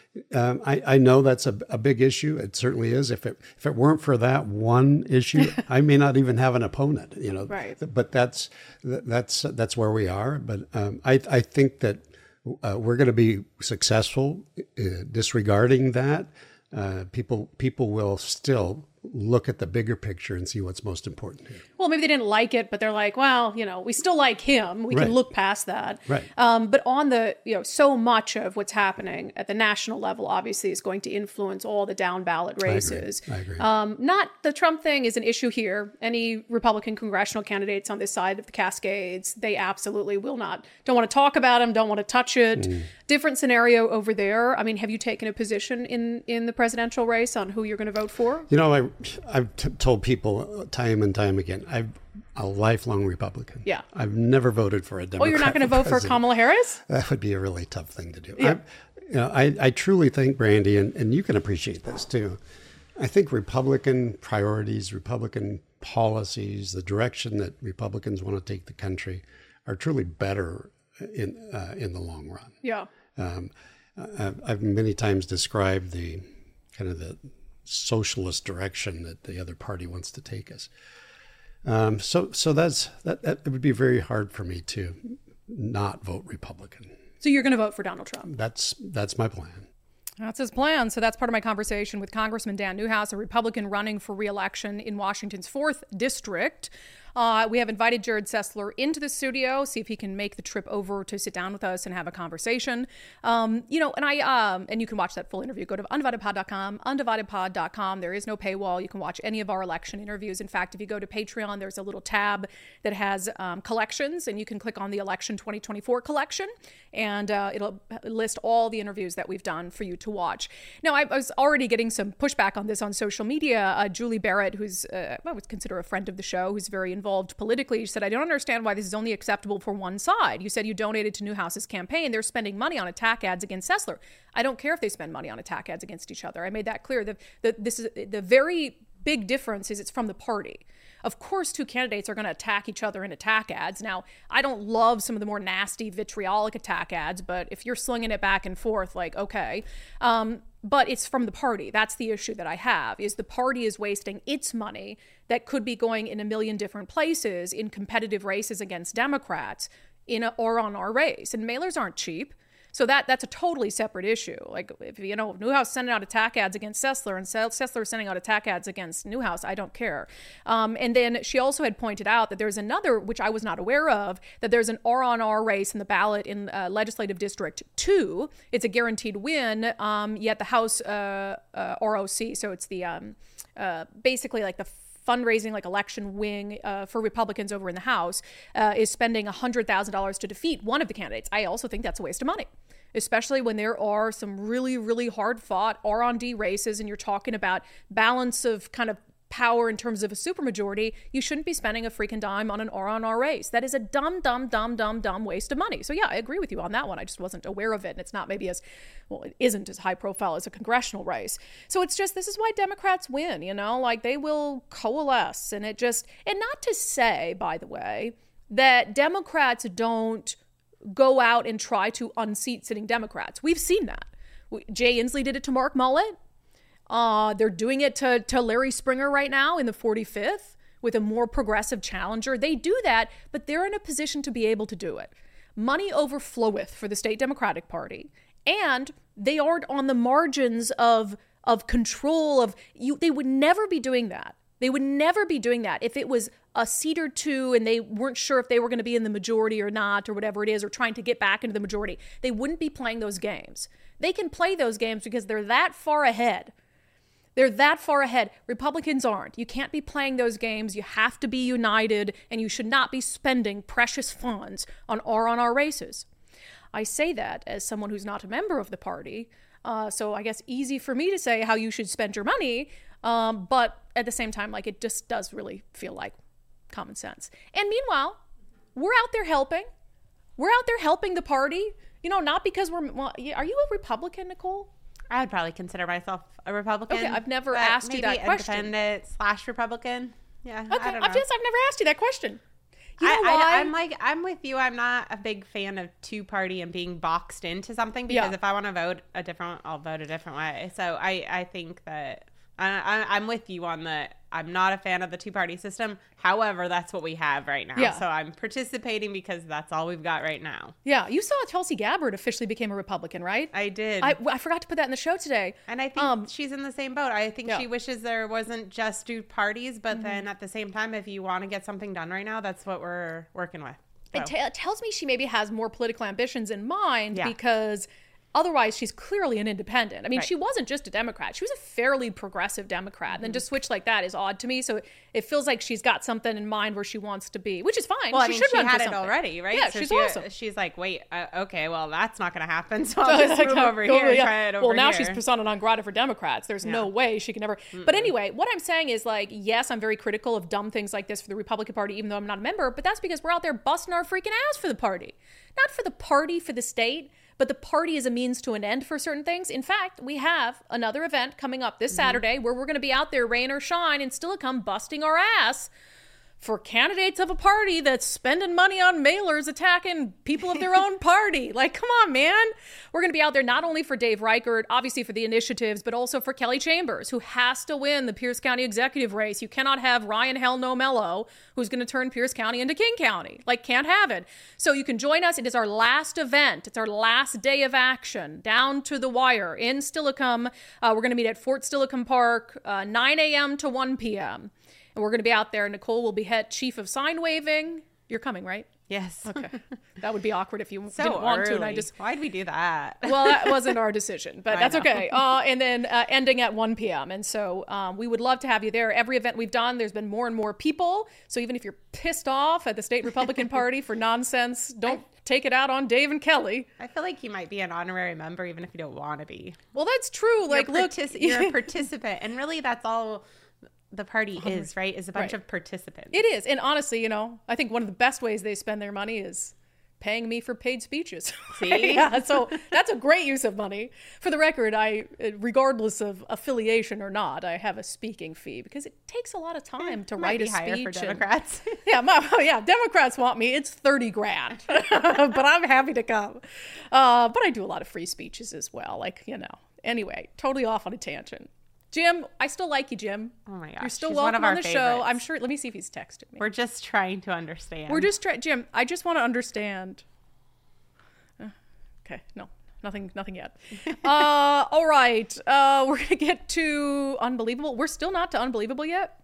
um, I, I know that's a, a big issue. It certainly is. If it if it weren't for that one issue, I may not even have an opponent, you know. Right. But that's that's that's where we are. But um, I I think that Uh, we're going to be successful uh, disregarding that. Uh, people people will still look at the bigger picture and see what's most important here. Well, maybe they didn't like it, but they're like, well, you know, we still like him. We Right. can look past that. Right. Um, but on the, you know, so much of what's happening at the national level, obviously, is going to influence all the down ballot races. I agree. Um, not the Trump thing is an issue here. Any Republican congressional candidates on this side of the Cascades, they absolutely will not, don't want to talk about him, don't want to touch it. Mm. Different scenario over there. I mean, have you taken a position in, in the presidential race on who you're going to vote for? You know, I, I've t- told people time and time again, I'm a lifelong Republican. Yeah. I've never voted for a Democrat. Oh, you're not going to vote for president. Kamala Harris? That would be a really tough thing to do. Yeah. I, you know, I, I truly think, Brandy, and, and you can appreciate this too, I think Republican priorities, Republican policies, the direction that Republicans want to take the country are truly better in uh, in the long run. Yeah. Um, I've, I've many times described the kind of the socialist direction that the other party wants to take us. Um, so, so that's that. That it would be very hard for me to not vote Republican. So you're going to vote for Donald Trump? That's that's my plan. That's his plan. So that's part of my conversation with Congressman Dan Newhouse, a Republican running for re-election in Washington's fourth district. Uh, we have invited Jared Sessler into the studio, see if he can make the trip over to sit down with us and have a conversation. Um, you know, and I um, and you can watch that full interview. Go to undivided pod dot com, undivided pod dot com. There is no paywall. You can watch any of our election interviews. In fact, if you go to Patreon, there's a little tab that has um, collections, and you can click on the Election twenty twenty-four collection, and uh, it'll list all the interviews that we've done for you to watch. Now, I, I was already getting some pushback on this on social media. Uh, Julie Barrett, who's uh, I would consider a friend of the show, who's very involved politically, she said, I don't understand why this is only acceptable for one side. You said you donated to Newhouse's campaign. They're spending money on attack ads against Sessler. I don't care if they spend money on attack ads against each other. I made that clear. The, the, this is the very big difference is it's from the party. Of course, two candidates are going to attack each other in attack ads. Now, I don't love some of the more nasty, vitriolic attack ads, but if you're slinging it back and forth, like, okay. Um, but it's from the party. That's the issue that I have, is the party is wasting its money that could be going in a million different places in competitive races against Democrats in a, or on our race. And mailers aren't cheap. So that that's a totally separate issue. Like, if, you know, Newhouse sending out attack ads against Sessler and Sessler sending out attack ads against Newhouse, I don't care. Um, and then she also had pointed out that there's another, which I was not aware of, that there's an R on R race in the ballot in uh, Legislative District two. It's a guaranteed win, um, yet the House uh, uh, R O C, so it's the um, uh, basically like the fundraising, like election wing uh, for Republicans over in the House, uh, is spending one hundred thousand dollars to defeat one of the candidates. I also think that's a waste of money, especially when there are some really, really hard-fought R on D races and you're talking about balance of kind of power in terms of a supermajority. You shouldn't be spending a freaking dime on an R on R race. That is a dumb, dumb, dumb, dumb, dumb waste of money. So yeah, I agree with you on that one. I just wasn't aware of it. And it's not maybe as, well, it isn't as high profile as a congressional race. So it's just, this is why Democrats win, you know, like they will coalesce. And it just, and not to say, by the way, that Democrats don't go out and try to unseat sitting Democrats. We've seen that. Jay Inslee did it to Mark Mullet. Uh, they're doing it to, to Larry Springer right now in the forty-fifth with a more progressive challenger. They do that, but they're in a position to be able to do it. Money overfloweth for the state Democratic Party, and they aren't on the margins of of control of you. They would never be doing that. They would never be doing that if it was a seat or two and they weren't sure if they were going to be in the majority or not, or whatever it is, or trying to get back into the majority. They wouldn't be playing those games. They can play those games because they're that far ahead. They're that far ahead. Republicans aren't. You can't be playing those games. You have to be united, and you should not be spending precious funds on R on R races. I say that as someone who's not a member of the party, uh, so I guess easy for me to say how you should spend your money, um, but at the same time, like, it just does really feel like common sense. And meanwhile, we're out there helping. We're out there helping the party, you know, not because we're, well, are you a Republican, Nicole? I would probably consider myself a Republican. Okay, I've never asked you that question. Independent slash Republican. Yeah. Okay, I don't know. I've just I've never asked you that question. You know I, why? I, I'm like I'm with you. I'm not a big fan of two party and being boxed into something because Yeah. if I want to vote a different, I'll vote a different way. So I I think that I, I, I'm with you on the, I'm not a fan of the two-party system. However, that's what we have right now. Yeah. So I'm participating because that's all we've got right now. Yeah. You saw Tulsi Gabbard officially became a Republican, right? I did. I, I forgot to put that in the show today. And I think Um, she's in the same boat. I think yeah. she wishes there wasn't just two parties, but Mm-hmm. then at the same time, if you want to get something done right now, that's what we're working with. So. It, t- it tells me she maybe has more political ambitions in mind Yeah. because otherwise she's clearly an independent. I mean, Right. she wasn't just a Democrat. She was a fairly progressive Democrat. And then to switch like that is odd to me. So it feels like she's got something in mind where she wants to be, which is fine. Well, she I mean, should she run had for it something. already, right? Yeah, So she's she, awesome. She's like, wait, uh, okay, well, that's not going to happen. So I'll just Like, move over go- here and yeah. try it over well, now here. she's persona non grata for Democrats. There's no Yeah. way she can ever. But anyway, what I'm saying is like, yes, I'm very critical of dumb things like this for the Republican Party, even though I'm not a member. But that's because we're out there busting our freaking ass for the party, not for the party, for the state. But the party is a means to an end for certain things. In fact, we have another event coming up this Mm-hmm. Saturday where we're going to be out there, rain or shine, and still come busting our ass for candidates of a party that's spending money on mailers attacking people of their own party. Like, come on, man. We're going to be out there not only for Dave Reichert, obviously for the initiatives, but also for Kelly Chambers, who has to win the Pierce County executive race. You cannot have Ryan Hell No Mello, who's going to turn Pierce County into King County. Like, can't have it. So you can join us. It is our last event. It's our last day of action, down to the wire in Steilacoom. Uh, we're going to meet at Fort Steilacoom Park, uh, nine a.m. to one p.m., and we're going to be out there. Nicole will be head chief of sign waving. You're coming, right? Yes. Okay. That would be awkward if you So didn't want early. to. And I just, Why'd we do that? well, that wasn't our decision, but I that's know. okay. Uh, and then uh, ending at one p.m. And so um, we would love to have you there. Every event we've done, there's been more and more people. So even if you're pissed off at the state Republican Party for nonsense, don't take it out on Dave and Kelly. I feel like you might be an honorary member even if you don't want to be. Well, that's true. Like, you're, look, partic- you're a participant. And really, that's all the party is, right? Is a bunch Right. of participants. it is. And honestly, you know, I think one of the best ways they spend their money is paying me for paid speeches. See? Yeah, so that's a great use of money. For the record, I, regardless of affiliation or not, I have a speaking fee because it takes a lot of time to Might write be a higher speech. for and- Democrats. yeah, my, yeah, Democrats want me. It's thirty grand, but I'm happy to come. Uh, but I do a lot of free speeches as well. Like, you know, anyway, totally off on a tangent. Jim, I still like you, Jim. Oh my gosh, You're still she's one welcome of on our the show. favorites. I'm sure. Let me see if he's texted me. We're just trying to understand. We're just trying, Jim. I just want to understand. Uh, okay, no, nothing, nothing yet. uh, all right, uh, we're gonna get to unbelievable. We're still not to unbelievable yet.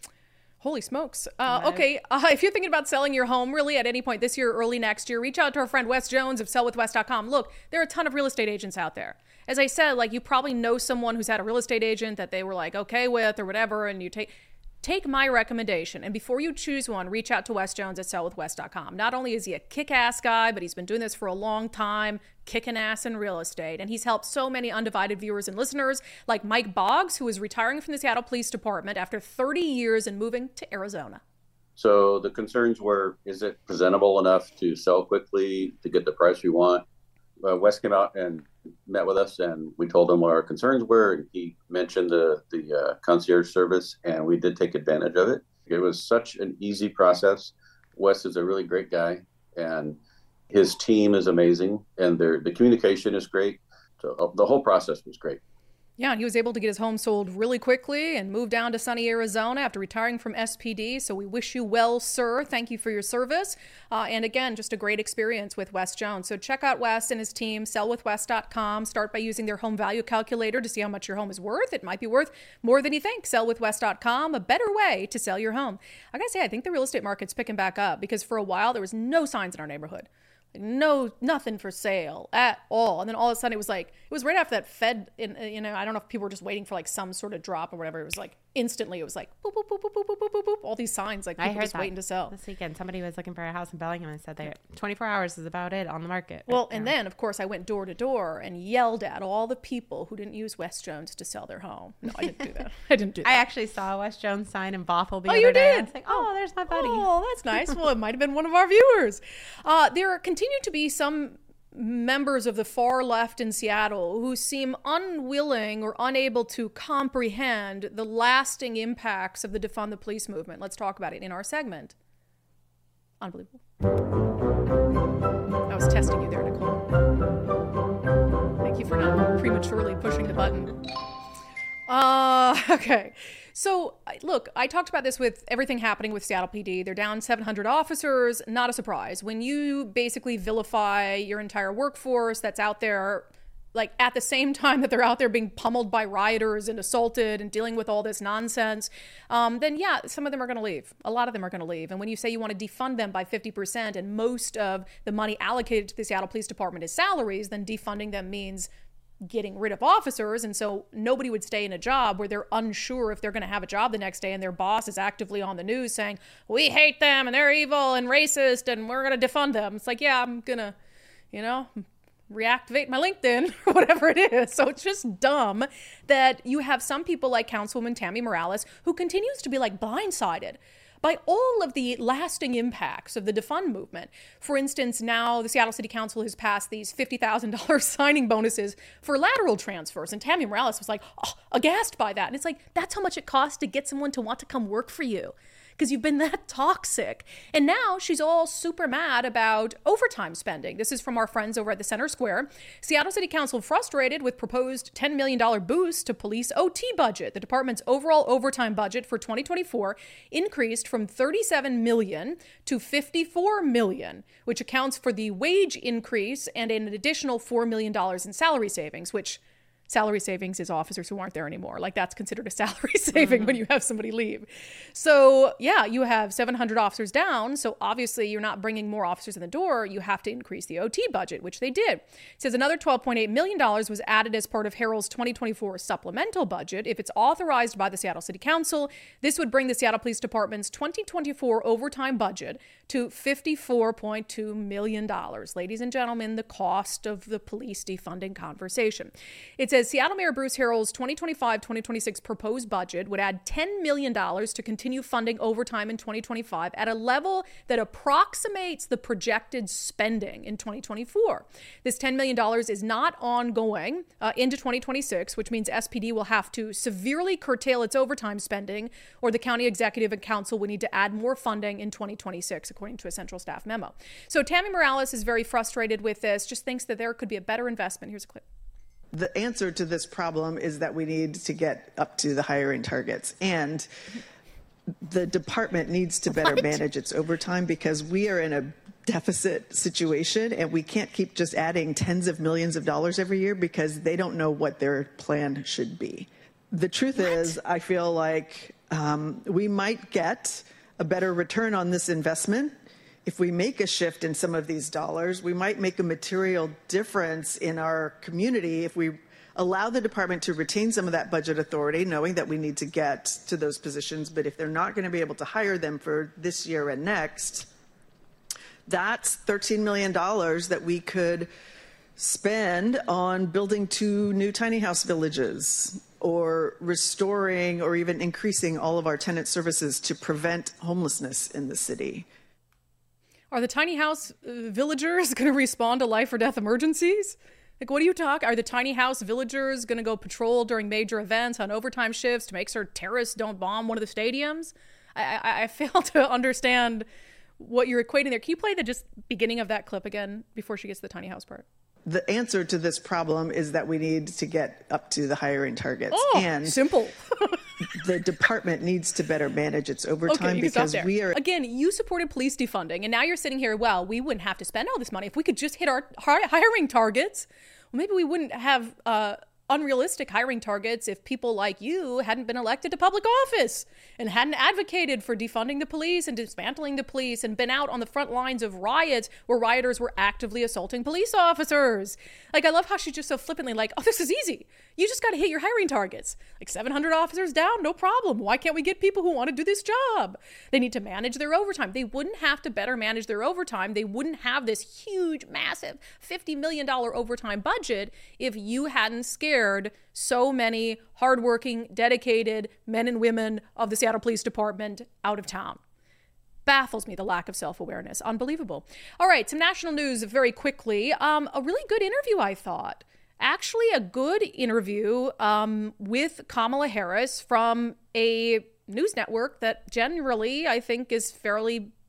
Holy smokes. Uh, Right. okay, uh, if you're thinking about selling your home really at any point this year or early next year, reach out to our friend Wes Jones of sell with wes dot com. Look, there are a ton of real estate agents out there. As I said, like, you probably know someone who's had a real estate agent that they were like okay with or whatever, and you take take my recommendation. And before you choose one, reach out to Wes Jones at sell with wes dot com. Not only is he a kick-ass guy, but he's been doing this for a long time, kicking ass in real estate. And he's helped so many undivided viewers and listeners like Mike Boggs, who is retiring from the Seattle Police Department after thirty years and moving to Arizona. So the concerns were, is it presentable enough to sell quickly to get the price we want? Uh, Wes came out and met with us, and we told him what our concerns were. And he mentioned the the uh, concierge service, and we did take advantage of it. It was such an easy process. Wes is a really great guy, and his team is amazing, and their the communication is great. So uh, the whole process was great. Yeah, and he was able to get his home sold really quickly and move down to sunny Arizona after retiring from S P D. So we wish you well, sir. Thank you for your service. Uh, and again, just a great experience with Wes Jones. So check out Wes and his team, sell with wes dot com. Start by using their home value calculator to see how much your home is worth. It might be worth more than you think. sell with wes dot com, a better way to sell your home. I gotta say, I think the real estate market's picking back up because for a while there was no signs in our neighborhood. No, nothing for sale at all. And then all of a sudden it was like, it was right after that Fed, in, you know, I don't know if people were just waiting for like some sort of drop or whatever. It was like instantly, it was like, boop, boop, boop, boop, boop, boop, boop, boop, all these signs, like I people heard just that waiting to sell. this weekend. Somebody was looking for a house in Bellingham and said that twenty-four hours is about it on the market. Well, and then of course I went door to door and yelled at all the people who didn't use Wes Jones to sell their home. No, I didn't do that. I didn't do that. I actually saw a Wes Jones sign in Bothell the Oh, other you day. I did? was like, oh, there's my buddy. Oh, that's nice. Well, it might have been one of our viewers. Uh, there continue to be some members of the far left in Seattle who seem unwilling or unable to comprehend the lasting impacts of the defund the police movement. Let's talk about it in our segment. Unbelievable. I was testing you there, Nicole. Thank you for not prematurely pushing the button. Uh, okay. So, look, I talked about this with everything happening with Seattle P D. They're down seven hundred officers. Not a surprise. When you basically vilify your entire workforce that's out there, like at the same time that they're out there being pummeled by rioters and assaulted and dealing with all this nonsense, um, then yeah, some of them are going to leave. A lot of them are going to leave. And when you say you want to defund them by fifty percent and most of the money allocated to the Seattle Police Department is salaries, then defunding them means getting rid of officers. And so nobody would stay in a job where they're unsure if they're going to have a job the next day and their boss is actively on the news saying, we hate them and they're evil and racist and we're going to defund them. It's like, yeah, I'm going to, you know, reactivate my LinkedIn or whatever it is. So it's just dumb that you have some people like Councilwoman Tammy Morales who continues to be like blindsided by all of the lasting impacts of the defund movement. For instance, now the Seattle City Council has passed these fifty thousand dollars signing bonuses for lateral transfers. And Tammy Morales was like, oh, aghast by that. And it's like, that's how much it costs to get someone to want to come work for you, because you've been that toxic. And now she's all super mad about overtime spending. This is from our friends over at the Center Square. Seattle City Council frustrated with proposed ten million dollars boost to police O T budget. The department's overall overtime budget for twenty twenty-four increased from thirty-seven million dollars to fifty-four million dollars, which accounts for the wage increase and an additional four million dollars in salary savings, which salary savings is officers who aren't there anymore. Like, that's considered a salary saving mm-hmm. when you have somebody leave. So yeah, you have seven hundred officers down. So obviously you're not bringing more officers in the door. You have to increase the O T budget, which they did. It says another twelve point eight million dollars was added as part of Herald's twenty twenty-four supplemental budget. If it's authorized by the Seattle City Council, this would bring the Seattle Police Department's twenty twenty-four overtime budget to fifty-four point two million dollars. Ladies and gentlemen, the cost of the police defunding conversation. It says Seattle Mayor Bruce Harrell's twenty twenty-five twenty twenty-six proposed budget would add ten million dollars to continue funding overtime in twenty twenty-five at a level that approximates the projected spending in twenty twenty-four. This ten million dollars is not ongoing uh, into twenty twenty-six, which means S P D will have to severely curtail its overtime spending, or the county executive and council will need to add more funding in twenty twenty-six, according to a central staff memo. So Tammy Morales is very frustrated with this, just thinks that there could be a better investment. Here's a clip. The answer to this problem is that we need to get up to the hiring targets, and the department needs to better right. manage its overtime, because we are in a deficit situation and we can't keep just adding tens of millions of dollars every year because they don't know what their plan should be. The truth what? is, I feel like um, we might get a better return on this investment. If we make a shift in some of these dollars, we might make a material difference in our community if we allow the department to retain some of that budget authority, knowing that we need to get to those positions. But if they're not going to be able to hire them for this year and next, that's thirteen million dollars that we could spend on building two new tiny house villages, or restoring or even increasing all of our tenant services to prevent homelessness in the city. Are the tiny house uh, villagers going to respond to life or death emergencies? Like, what do you talk? Are the tiny house villagers going to go patrol during major events on overtime shifts to make sure terrorists don't bomb one of the stadiums? I, I, I fail to understand what you're equating there. Can you play the just beginning of that clip again before she gets to the tiny house part? The answer to this problem is that we need to get up to the hiring targets. Oh, and simple. The department needs to better manage its overtime, okay, because we are... Again, you supported police defunding, and now you're sitting here, well, we wouldn't have to spend all this money if we could just hit our hiring targets. Well, maybe we wouldn't have uh, unrealistic hiring targets if people like you hadn't been elected to public office and hadn't advocated for defunding the police and dismantling the police and been out on the front lines of riots where rioters were actively assaulting police officers. Like, I love how she's just so flippantly like, oh, this is easy. You just got to hit your hiring targets. Like seven hundred officers down, no problem. Why can't we get people who want to do this job? They need to manage their overtime. They wouldn't have to better manage their overtime. They wouldn't have this huge, massive fifty million dollars overtime budget if you hadn't scared so many hardworking, dedicated men and women of the Seattle Police Department out of town. Baffles me, the lack of self-awareness. Unbelievable. All right, some national news very quickly. Um, a really good interview, I thought. Actually, a good interview um, with Kamala Harris from a news network that generally I think is fairly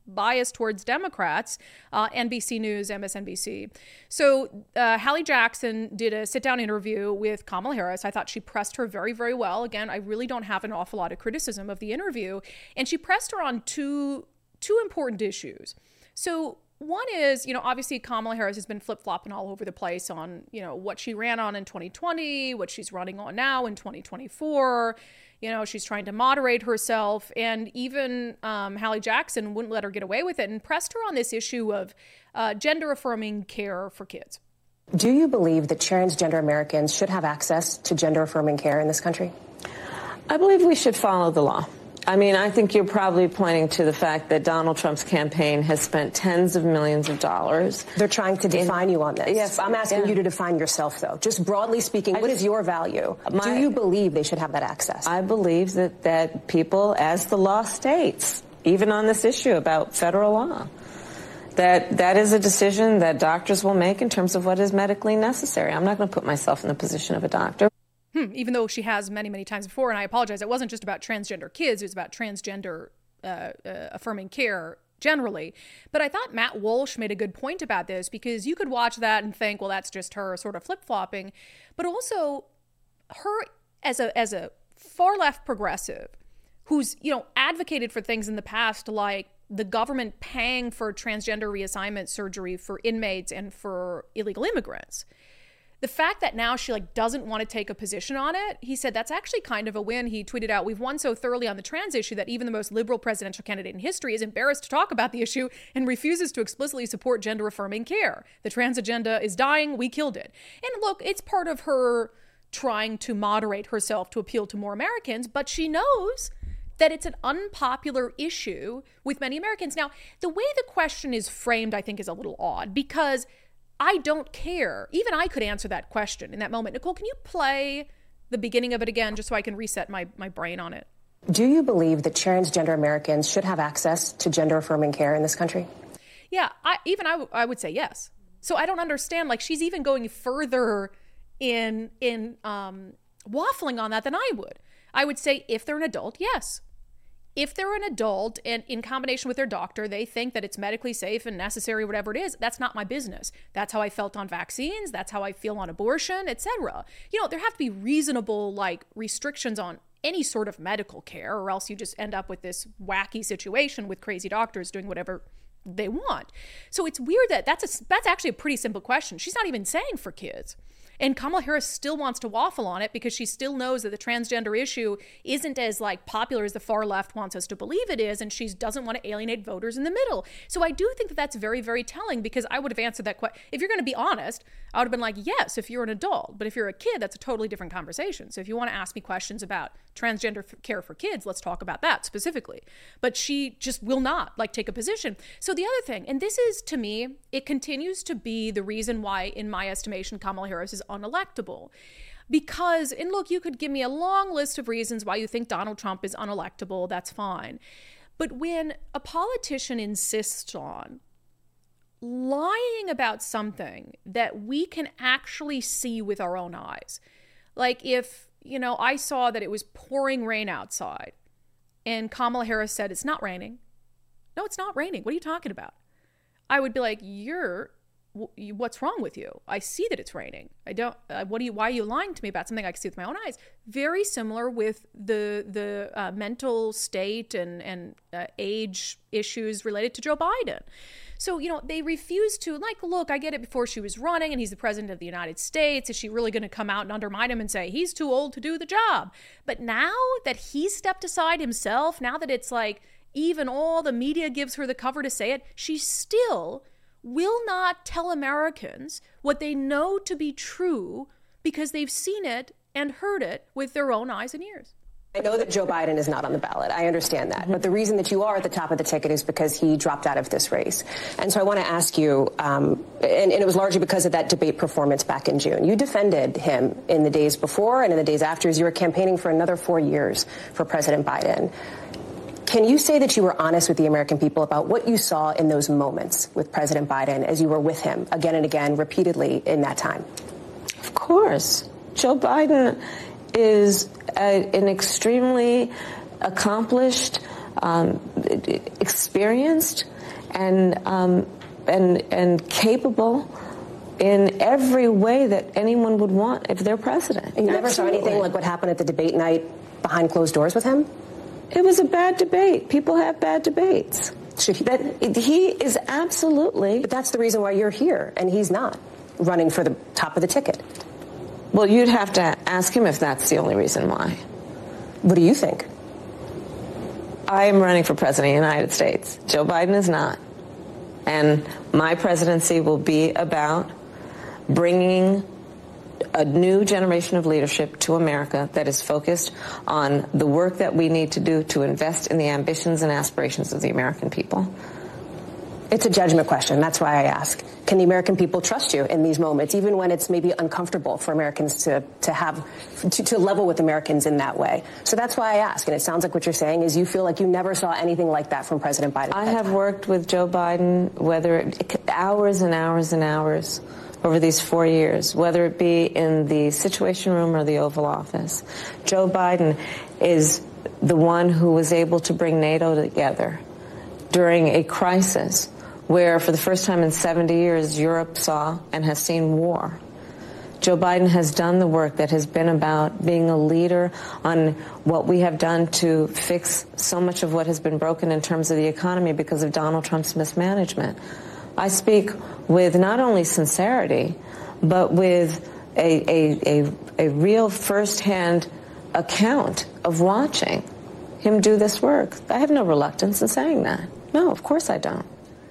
biased towards Democrats, uh, N B C News, M S N B C. So uh, Hallie Jackson did a sit-down interview with Kamala Harris. I thought she pressed her very, very well. Again, I really don't have an awful lot of criticism of the interview. And she pressed her on two, two important issues. So one is, you know, obviously Kamala Harris has been flip-flopping all over the place on, you know, what she ran on in twenty twenty, what she's running on now in twenty twenty-four. You know, she's trying to moderate herself. And even um, Hallie Jackson wouldn't let her get away with it and pressed her on this issue of uh, gender-affirming care for kids. Do you believe that transgender Americans should have access to gender-affirming care in this country? I believe we should follow the law. I mean, I think you're probably pointing to the fact that Donald Trump's campaign has spent tens of millions of dollars. They're trying to define in, you on this. Yes, I'm asking yeah. you to define yourself, though. Just broadly speaking, I what just, is your value? My, Do you believe they should have that access? I believe that, that people, as the law states, even on this issue about federal law, that that is a decision that doctors will make in terms of what is medically necessary. I'm not going to put myself in the position of a doctor. Hmm, even though she has many, many times before, and I apologize, it wasn't just about transgender kids, it was about transgender uh, uh, affirming care generally. But I thought Matt Walsh made a good point about this, because you could watch that and think, well, that's just her sort of flip-flopping. But also, her as a as a far-left progressive who's, you know, advocated for things in the past like the government paying for transgender reassignment surgery for inmates and for illegal immigrants. The fact that now she like doesn't want to take a position on it, he said that's actually kind of a win. He tweeted out, "We've won so thoroughly on the trans issue that even the most liberal presidential candidate in history is embarrassed to talk about the issue and refuses to explicitly support gender-affirming care. The trans agenda is dying. We killed it." And look, it's part of her trying to moderate herself to appeal to more Americans, but she knows that it's an unpopular issue with many Americans. Now, the way the question is framed, I think, is a little odd, because I don't care. Even I could answer that question in that moment. Nicole, can you play the beginning of it again just so I can reset my, my brain on it? Do you believe that transgender Americans should have access to gender-affirming care in this country? Yeah, I, even I, w- I would say yes. So I don't understand. Like, she's even going further in in um, waffling on that than I would. I would say if they're an adult, yes. If they're an adult and in combination with their doctor, they think that it's medically safe and necessary, whatever it is, that's not my business. That's how I felt on vaccines. That's how I feel on abortion, et cetera. You know, there have to be reasonable like restrictions on any sort of medical care, or else you just end up with this wacky situation with crazy doctors doing whatever they want. So it's weird that that's a, that's actually a pretty simple question. She's not even saying for kids. And Kamala Harris still wants to waffle on it because she still knows that the transgender issue isn't as like popular as the far left wants us to believe it is, and she doesn't want to alienate voters in the middle. So I do think that that's very, very telling, because I would have answered that question. If you're going to be honest, I would have been like, yes, if you're an adult. But if you're a kid, that's a totally different conversation. So if you want to ask me questions about transgender f- care for kids, let's talk about that specifically. But she just will not like take a position. So the other thing, and this is to me, it continues to be the reason why, in my estimation, Kamala Harris is unelectable. Because, and look, you could give me a long list of reasons why you think Donald Trump is unelectable. That's fine. But when a politician insists on lying about something that we can actually see with our own eyes, like if, you know, I saw that it was pouring rain outside and Kamala Harris said, "It's not raining." No, it's not raining. What are you talking about? I would be like, you're, what's wrong with you? I see that it's raining. I don't, uh, what do you, why are you lying to me about something I can see with my own eyes? Very similar with the the uh, mental state and, and uh, age issues related to Joe Biden. So, you know, they refuse to, like, look, I get it, before she was running and he's the president of the United States. Is she really going to come out and undermine him and say he's too old to do the job? But now that he's stepped aside himself, now that it's like even all the media gives her the cover to say it, she still will not tell Americans what they know to be true because they've seen it and heard it with their own eyes and ears. I know that Joe Biden is not on the ballot. I understand that. But the reason that you are at the top of the ticket is because he dropped out of this race. And so I want to ask you, um, and, and it was largely because of that debate performance back in June. You defended him in the days before and in the days after as you were campaigning for another four years for President Biden. Can you say that you were honest with the American people about what you saw in those moments with President Biden as you were with him again and again, repeatedly in that time? Of course. Joe Biden is a, an extremely accomplished, um, experienced, and um, and and capable in every way that anyone would want if they're president. And you never saw anything like what happened at the debate night behind closed doors with him? It was a bad debate. People have bad debates. Should he, that he is absolutely. But that's the reason why you're here, and he's not running for the top of the ticket. Well, you'd have to ask him if that's the only reason why. What do you think? I am running for president of the United States. Joe Biden is not. And my presidency will be about bringing a new generation of leadership to America that is focused on the work that we need to do to invest in the ambitions and aspirations of the American people. It's a judgment question. That's why I ask. Can the American people trust you in these moments, even when it's maybe uncomfortable for Americans to, to have, to, to level with Americans in that way? So that's why I ask. And it sounds like what you're saying is you feel like you never saw anything like that from President Biden. I have worked with Joe Biden, whether it, hours and hours and hours over these four years, whether it be in the Situation Room or the Oval Office. Joe Biden is the one who was able to bring NATO together during a crisis where, for the first time in seventy years, Europe saw and has seen war. Joe Biden has done the work that has been about being a leader on what we have done to fix so much of what has been broken in terms of the economy because of Donald Trump's mismanagement. I speak with not only sincerity, but with a, a, a, a real firsthand account of watching him do this work. I have no reluctance in saying that. No, of course I don't.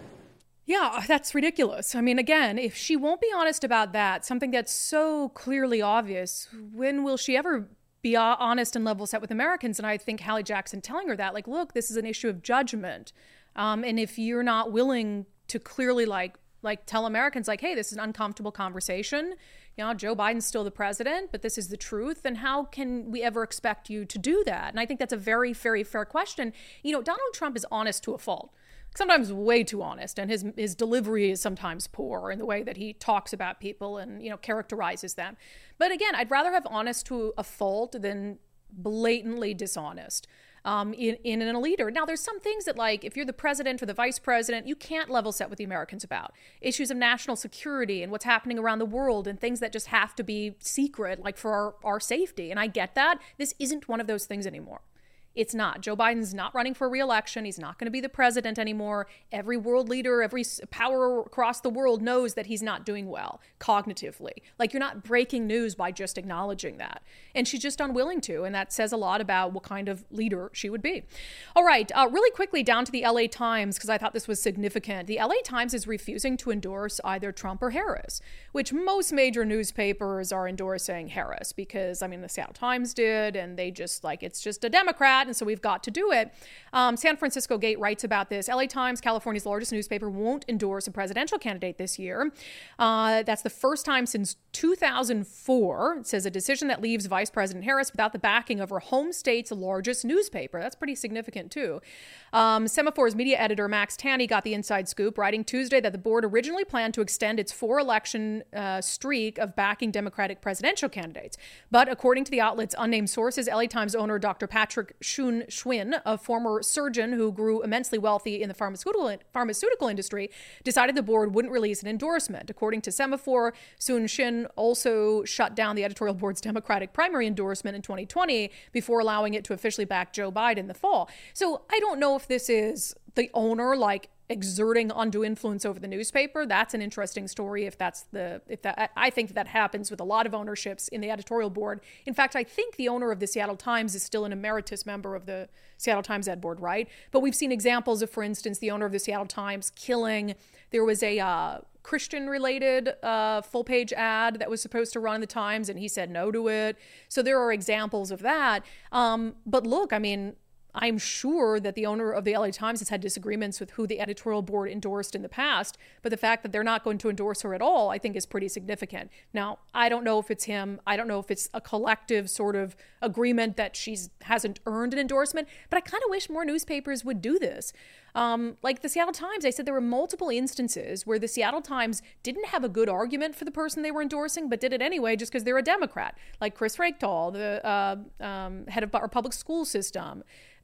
Yeah, that's ridiculous. I mean, again, if she won't be honest about that, something that's so clearly obvious, when will she ever be honest and level set with Americans? And I think Hallie Jackson telling her that, like, look, this is an issue of judgment. Um, and if you're not willing to clearly, like, like tell Americans, like, hey, this is an uncomfortable conversation. You know, Joe Biden's still the president, but this is the truth. And how can we ever expect you to do that? And I think that's a very, very fair question. You know, Donald Trump is honest to a fault. Sometimes way too honest, and his his delivery is sometimes poor in the way that he talks about people and, you know, characterizes them. But again, I'd rather have honest to a fault than blatantly dishonest um, in, in a leader. Now, there's some things that, like, if you're the president or the vice president, you can't level set with the Americans about. Issues of national security and what's happening around the world and things that just have to be secret, like for our, our safety. And I get that. This isn't one of those things anymore. It's not. Joe Biden's not running for re-election. He's not going to be the president anymore. Every world leader, every power across the world knows that he's not doing well cognitively. Like, you're not breaking news by just acknowledging that. And she's just unwilling to. And that says a lot about what kind of leader she would be. All right. Uh, really quickly down to the L A Times, because I thought this was significant. The L A Times is refusing to endorse either Trump or Harris, which most major newspapers are endorsing Harris because, I mean, the Seattle Times did, and they just like, it's just a Democrat. And so we've got to do it. Um, San Francisco Gate writes about this. L A Times, California's largest newspaper, won't endorse a presidential candidate this year. Uh, that's the first time since two thousand four. It says a decision that leaves Vice President Harris without the backing of her home state's largest newspaper. That's pretty significant, too. Um, Semaphore's media editor, Max Tanney, got the inside scoop, writing Tuesday that the board originally planned to extend its four-election uh, streak of backing Democratic presidential candidates. But according to the outlet's unnamed sources, L A Times owner Doctor Patrick Shun Schwinn, a former surgeon who grew immensely wealthy in the pharmaceutical pharmaceutical industry, decided the board wouldn't release an endorsement. According to Semaphore, Sun Shin also shut down the editorial board's Democratic primary endorsement in twenty twenty before allowing it to officially back Joe Biden in the fall. So I don't know if this is the owner, like, exerting undue influence over the newspaper. That's an interesting story. If that's the, if that, I think that happens with a lot of ownerships in the editorial board. In fact, I think the owner of the Seattle Times is still an emeritus member of the Seattle Times ed board, right? But we've seen examples of, for instance, the owner of the Seattle Times killing, there was a uh, Christian-related uh, full-page ad that was supposed to run in the Times, and he said no to it. So there are examples of that. Um, but look, I mean, I'm sure that the owner of the L A Times has had disagreements with who the editorial board endorsed in the past, but the fact that they're not going to endorse her at all, I think, is pretty significant. Now, I don't know if it's him. I don't know if it's a collective sort of agreement that she hasn't earned an endorsement, but I kind of wish more newspapers would do this. Um, like the Seattle Times, I said there were multiple instances where the Seattle Times didn't have a good argument for the person they were endorsing, but did it anyway just because they're a Democrat, like Chris Reykdal, the uh, um, head of our public school system.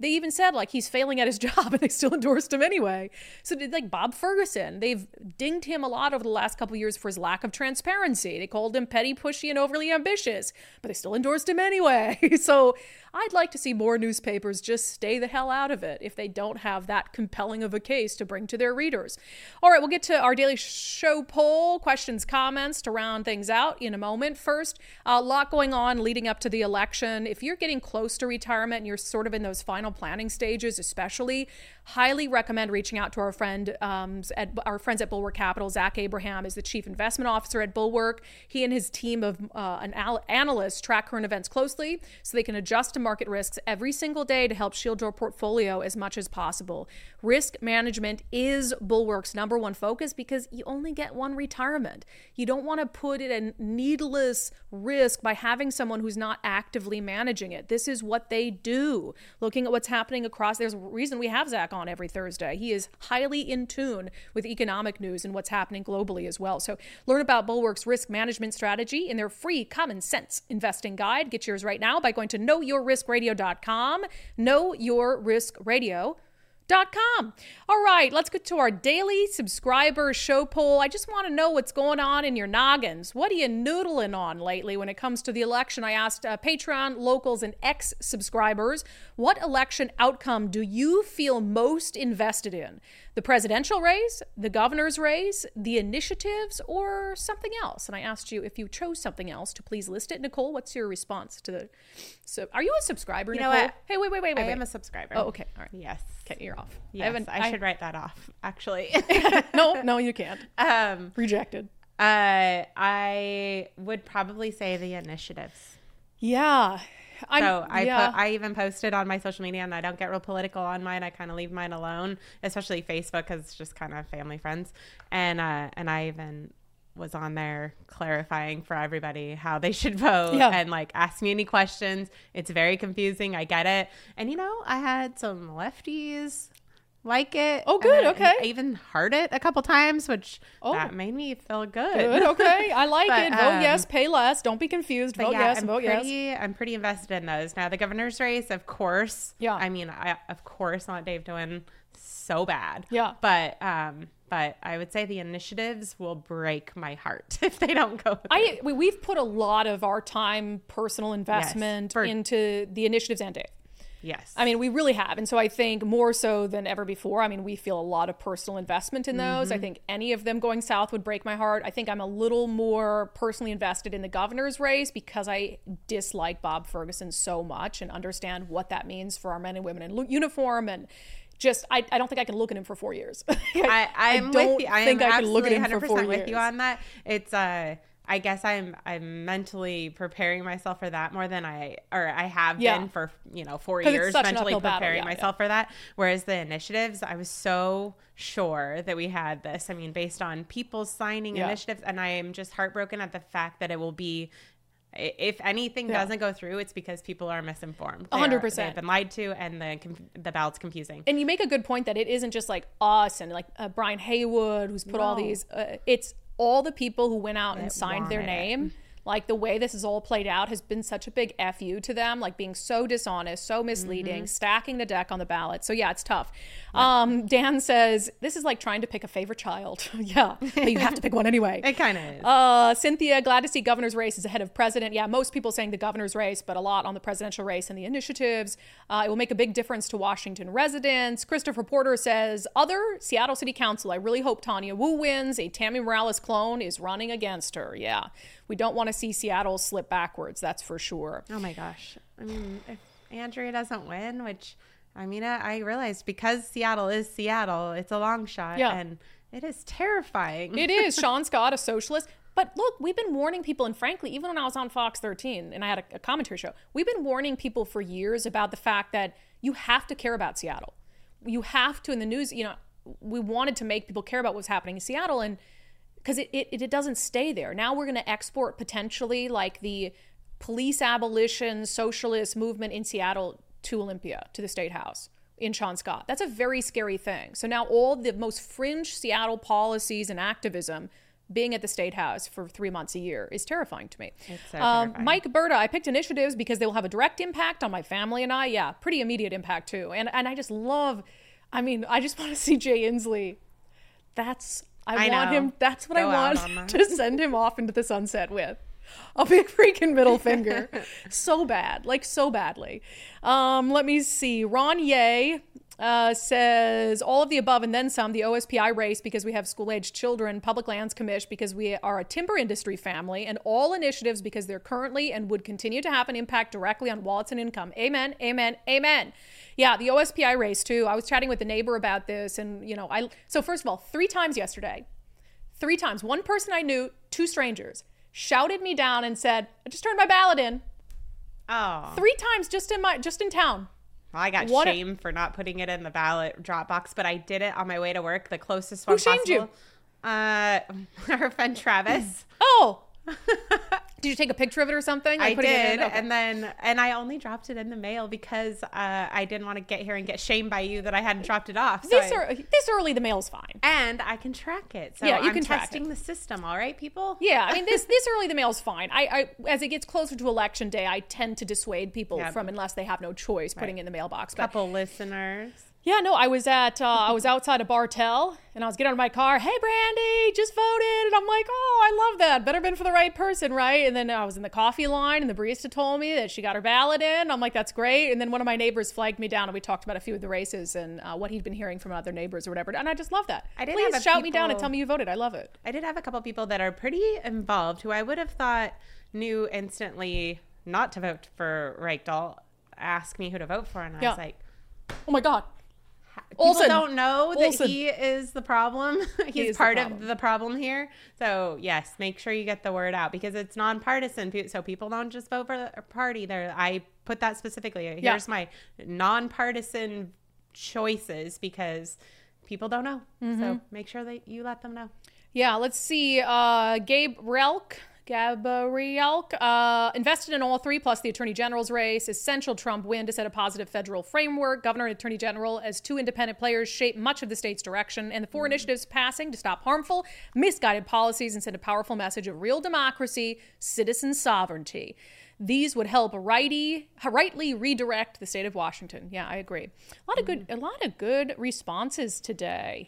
They even said like he's failing at his job and they still endorsed him anyway. So did like Bob Ferguson, they've dinged him a lot over the last couple of years for his lack of transparency. They called him petty, pushy, and overly ambitious, but they still endorsed him anyway. So I'd like to see more newspapers just stay the hell out of it if they don't have that compelling of a case to bring to their readers. All right, we'll get to our daily show poll, questions, comments to round things out in a moment. First, a lot going on leading up to the election. If you're getting close to retirement and you're sort of in those final planning stages, especially, highly recommend reaching out to our friend, um, at our friends at Bulwark Capital. Zach Abraham is the chief investment officer at Bulwark. He and his team of uh, an al- analysts track current events closely so they can adjust to market risks every single day to help shield your portfolio as much as possible. Risk management is Bulwark's number one focus because you only get one retirement. You don't want to put it in needless risk by having someone who's not actively managing it. This is what they do. Looking at what's happening across, there's a reason we have Zach on every Thursday. He is highly in tune with economic news and what's happening globally as well. So learn about Bulwark's risk management strategy in their free common sense investing guide. Get yours right now by going to know your risk radio dot com. know your risk radio dot com. All right, let's get to our daily subscriber show poll. I just want to know what's going on in your noggins. What are you noodling on lately when it comes to the election? I asked uh, Patreon, locals, and ex-subscribers, what election outcome do you feel most invested in? The presidential race, the governor's race, the initiatives, or something else? And I asked you if you chose something else to please list it. Nicole, what's your response to the... So, are you a subscriber, you Nicole? Know what? Hey, wait, wait, wait, wait. I wait. am a subscriber. Oh, okay. All right. Yes. Okay, you're off. Yes, I, haven't, I, I should write that off, actually. no, no, you can't. Um, Rejected. Uh, I would probably say the initiatives. Yeah. I'm, so I yeah. po- I even posted on my social media, and I don't get real political on mine. I kind of leave mine alone, especially Facebook, because it's just kind of family friends. And uh, and I even was on there clarifying for everybody how they should vote yeah. and like ask me any questions. It's very confusing. I get it. And you know, I had some lefties like it. Oh, good. And, okay. and I even heard it a couple times, which oh. that made me feel good. Good. Okay. I like but, it. Vote um, yes, pay less. Don't be confused. Vote yeah, yes, I'm vote pretty, yes. I'm pretty invested in those. Now, the governor's race, of course. Yeah. I mean, I of course want Dave to win so bad. Yeah. But um, but I would say the initiatives will break my heart if they don't go. With I it. we, we've put a lot of our time, personal investment Yes, for, into the initiatives and Dave. Yes. I mean, we really have. And so I think more so than ever before, I mean, we feel a lot of personal investment in those. Mm-hmm. I think any of them going south would break my heart. I think I'm a little more personally invested in the governor's race because I dislike Bob Ferguson so much and understand what that means for our men and women in uniform. And just, I, I don't think I can look at him for four years. I, I'm I don't with you. I think am I can look at him one hundred for percent four with years. you on that. It's uh I guess I'm I'm mentally preparing myself for that more than I or I have Yeah. been for you know four 'Cause it's years such an mentally uphill battle. preparing Yeah, myself for that. Whereas the initiatives, I was so sure that we had this. I mean, based on people signing Yeah. initiatives, and I am just heartbroken at the fact that it will be. If anything Yeah. doesn't go through, it's because people are misinformed. A hundred They are- percent. They've been lied to, and the the ballot's confusing. And you make a good point that it isn't just like us and like uh, Brian Haywood who's put all No. these. Uh, it's all the people who went out and That signed their wanted it. name. Like the way this is all played out has been such a big F you to them, like being so dishonest, so misleading, Mm-hmm. stacking the deck on the ballot. So yeah, it's tough. Yeah. Um, Dan says, this is like trying to pick a favorite child. Yeah, but you have to pick one anyway. It kind of is. Uh, Cynthia, glad to see governor's race is ahead of president. Yeah, most people saying the governor's race, but a lot on the presidential race and the initiatives. Uh, it will make a big difference to Washington residents. Christopher Porter says, other Seattle City Council, I really hope Tanya Wu wins. A Tammy Morales clone is running against her. Yeah, we don't want to see Seattle slip backwards, that's for sure. Oh my gosh. I mean, if Andrea doesn't win, which I mean, I, I realized because Seattle is Seattle, it's a long shot. Yeah. And it is terrifying. It is. Sean Scott, a socialist. But look, we've been warning people, and frankly, even when I was on Fox thirteen and I had a, a commentary show, we've been warning people for years about the fact that you have to care about Seattle. You have to, in the news, you know, we wanted to make people care about what's happening in Seattle, and because it, it, it doesn't stay there. Now we're going to export potentially like the police abolition socialist movement in Seattle to Olympia, to the State House in Sean Scott. That's a very scary thing. So now all the most fringe Seattle policies and activism being at the State House for three months a year is terrifying to me. It's so um, terrifying. Mike Berta, I picked initiatives because they will have a direct impact on my family and I. Yeah, pretty immediate impact too. And and I just love, I mean, I just want to see Jay Inslee. That's, I, I want know. him, that's what Go I out want on that. to send him off into the sunset with. A big freaking middle finger. So bad, like so badly. Um, let me see. Ron Ye uh, says all of the above and then some. The O S P I race because we have school-aged children. Public Lands Commission because we are a timber industry family. And all initiatives because they're currently and would continue to have an impact directly on wallets and income. Amen, amen, amen. Yeah, the O S P I race too. I was chatting with a neighbor about this. And, you know, I so first of all, three times yesterday, three times, one person I knew, two strangers, shouted me down and said, I just turned my ballot in. Oh. Three times just in my just in town. Well, I got What a- shamed for not putting it in the ballot drop box, but I did it on my way to work, the closest Who one shamed you? possible. Uh, our friend Travis. Oh. Did you take a picture of it or something? Like I putting it in? did, Okay. and then and I only dropped it in the mail because uh, I didn't want to get here and get shamed by you that I hadn't dropped it off. So this, I- are, this early, the mail's fine. and I can track it. So Yeah, you I'm can track testing it. the system. All right, people. Yeah, I mean, this this early, the mail's fine. I, I as it gets closer to election day, I tend to dissuade people Yeah. from, unless they have no choice, putting Right. in the mailbox. But Couple listeners. yeah, no, I was at, uh, I was outside of Bartell, and I was getting out of my car. Hey, Brandy, just voted. And I'm like, oh, I love that. Better been for the right person, right? And then I was in the coffee line, and the barista told me that she got her ballot in. I'm like, that's great. And then one of my neighbors flagged me down, and we talked about a few of the races and uh, what he'd been hearing from other neighbors or whatever. And I just love that. I did Please have a shout me down and people- tell me you voted. I love it. I did have a couple people that are pretty involved who I would have thought knew instantly not to vote for Reichdahl ask me who to vote for, and I Yeah. was like, Oh my God. people Olsen. don't know that Olsen. he is the problem. He's is the part problem. of the problem here. So yes, make sure you get the word out because it's nonpartisan. Pe- So people don't just vote for a party. There, I put that specifically. Here's Yeah. my nonpartisan choices because people don't know. Mm-hmm. So make sure that you let them know. Yeah, let's see. Uh, Gabe Relk, Gabrielk, uh, invested in all three, plus the Attorney General's race. Essential Trump win to set a positive federal framework. Governor and Attorney General, as two independent players, shape much of the state's direction. And the four initiatives passing to stop harmful, misguided policies and send a powerful message of real democracy, citizen sovereignty. These would help righty, rightly redirect the state of Washington. Yeah, I agree. A lot of good, a lot of good responses today.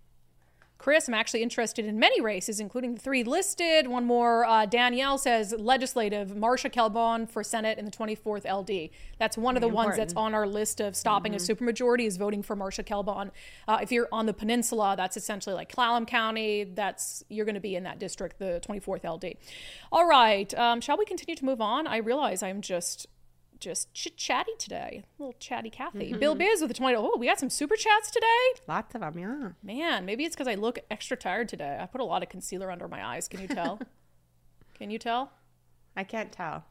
Chris, I'm actually interested in many races, including the three listed. One more, uh, Danielle says, legislative, Marsha Kelbon for Senate in the twenty-fourth L D. That's one of the ones that's on our list of stopping a supermajority is voting for Marsha Kelbon. Uh, if you're on the peninsula, that's essentially like Clallam County. That's you're going to be in that district, the twenty-fourth L D. All right, um, shall we continue to move on? I realize I'm just... just chit-chatty today. A little chatty Kathy. Mm-hmm. Bill Biz with the twenty. Oh, we got some super chats today. Lots of them, yeah. Man, maybe it's because I look extra tired today. I put a lot of concealer under my eyes. Can you tell? Can you tell? I can't tell.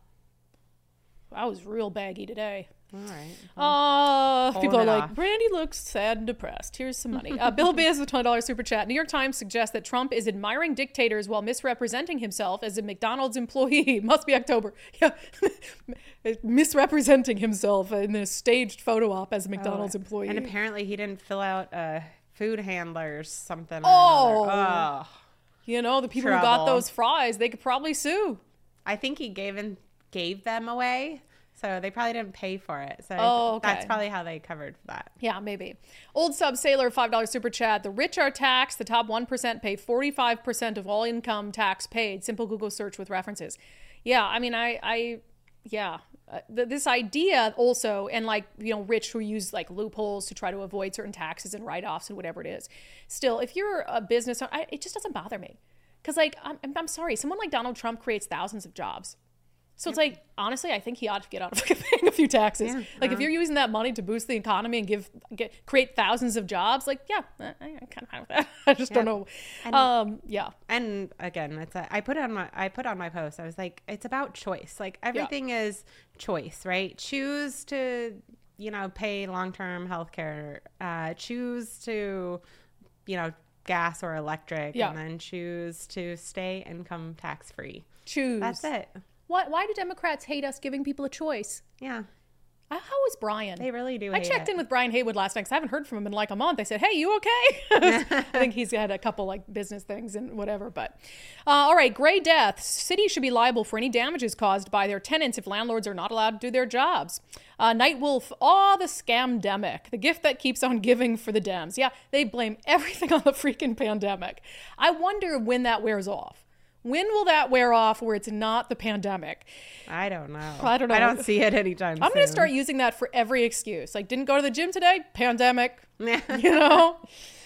I was real baggy today. All right. Uh, Hold people are it like, off. Brandy looks sad and depressed. Here's some money. Uh, Bill Biz with twenty dollars super chat. New York Times suggests that Trump is admiring dictators while misrepresenting himself as a McDonald's employee. Must be October. Yeah. Misrepresenting himself in this staged photo op as a McDonald's employee. And apparently he didn't fill out uh, food handlers something. Or Oh. another. Oh. you know, the people who got Trouble. those fries, they could probably sue. I think he gave in, gave them away, so they probably didn't pay for it. So Oh, okay. that's probably how they covered that. Yeah, maybe. Old Sub Sailor, five dollars super chat. The rich are taxed. The top one percent pay forty-five percent of all income tax paid. Simple Google search with references. Yeah, I mean, I, I yeah. Uh, th- this idea also, and like, you know, rich who use like loopholes to try to avoid certain taxes and write-offs and whatever it is. Still, if you're a business, I, it just doesn't bother me. Because like, I'm, I'm sorry, someone like Donald Trump creates thousands of jobs. So it's like, honestly, I think he ought to get out of paying a few taxes. Yeah, like, uh, if you're using that money to boost the economy and give, get, create thousands of jobs, like, yeah, I, I'm kind of fine with that. I just don't know. And- um, yeah. And again, it's a, I put on my I put on my post. I was like, it's about choice. Like everything is choice, right? Choose to, you know, pay long-term health care. Uh, choose to, you know, gas or electric, Yeah. and then choose to stay income tax free. Choose. That's it. Why, why do Democrats hate us giving people a choice? Yeah. Uh, How is Brian? They really do I hate checked it. in with Brian Haywood last night because I haven't heard from him in like a month. I said, hey, you okay? I think he's had a couple like business things and whatever. But uh, all right, Gray Death. Cities should be liable for any damages caused by their tenants if landlords are not allowed to do their jobs. Uh, Nightwolf. Oh, the scamdemic. The gift that keeps on giving for the Dems. Yeah, they blame everything on the freaking pandemic. I wonder when that wears off. When will that wear off where it's not the pandemic? I don't know. I don't know. I don't see it anytime soon. I'm going to start using that for every excuse. Like, didn't go to the gym today? Pandemic. You know?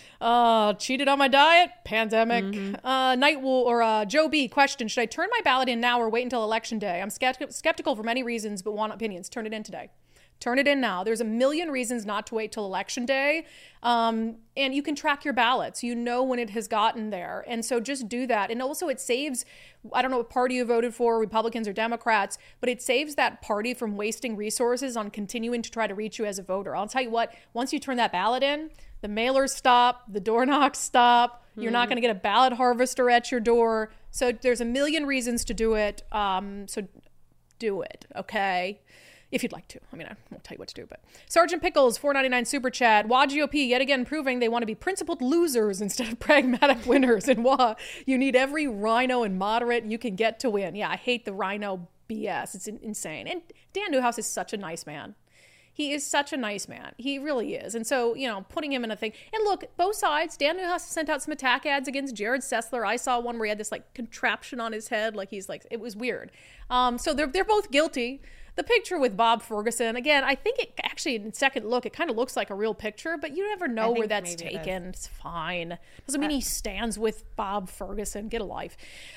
Uh, cheated on my diet? Pandemic. Mm-hmm. Uh, Night Wool or uh, Joe B. Question. Should I turn my ballot in now or wait until election day? I'm skepti- skeptical for many reasons, but want opinions. Turn it in today. Turn it in now. There's a million reasons not to wait till election day. Um, and you can track your ballots. You know when it has gotten there. And so just do that. And also it saves, I don't know what party you voted for, Republicans or Democrats, but it saves that party from wasting resources on continuing to try to reach you as a voter. I'll tell you what, once you turn that ballot in, the mailers stop, the door knocks stop. You're mm-hmm. not going to get a ballot harvester at your door. So there's a million reasons to do it. Um, so do it, okay? If you'd like to. I mean, I won't tell you what to do, but Sergeant Pickles, four ninety-nine super chat. W A G O P yet again proving they want to be principled losers instead of pragmatic winners. And W A, you need every rhino and moderate you can get to win. Yeah, I hate the rhino B S. It's insane. And Dan Newhouse is such a nice man. He is such a nice man. He really is. And so, you know, putting him in a thing. And look, both sides. Dan Newhouse sent out some attack ads against Jared Sessler. I saw one where he had this like contraption on his head. Like he's like, it was weird. Um, so they're they're both guilty. The picture with Bob Ferguson, again, I think it actually, in second look, it kind of looks like a real picture, but you never know where that's taken. It it's fine. Doesn't mean uh, he stands with Bob Ferguson. Get a life.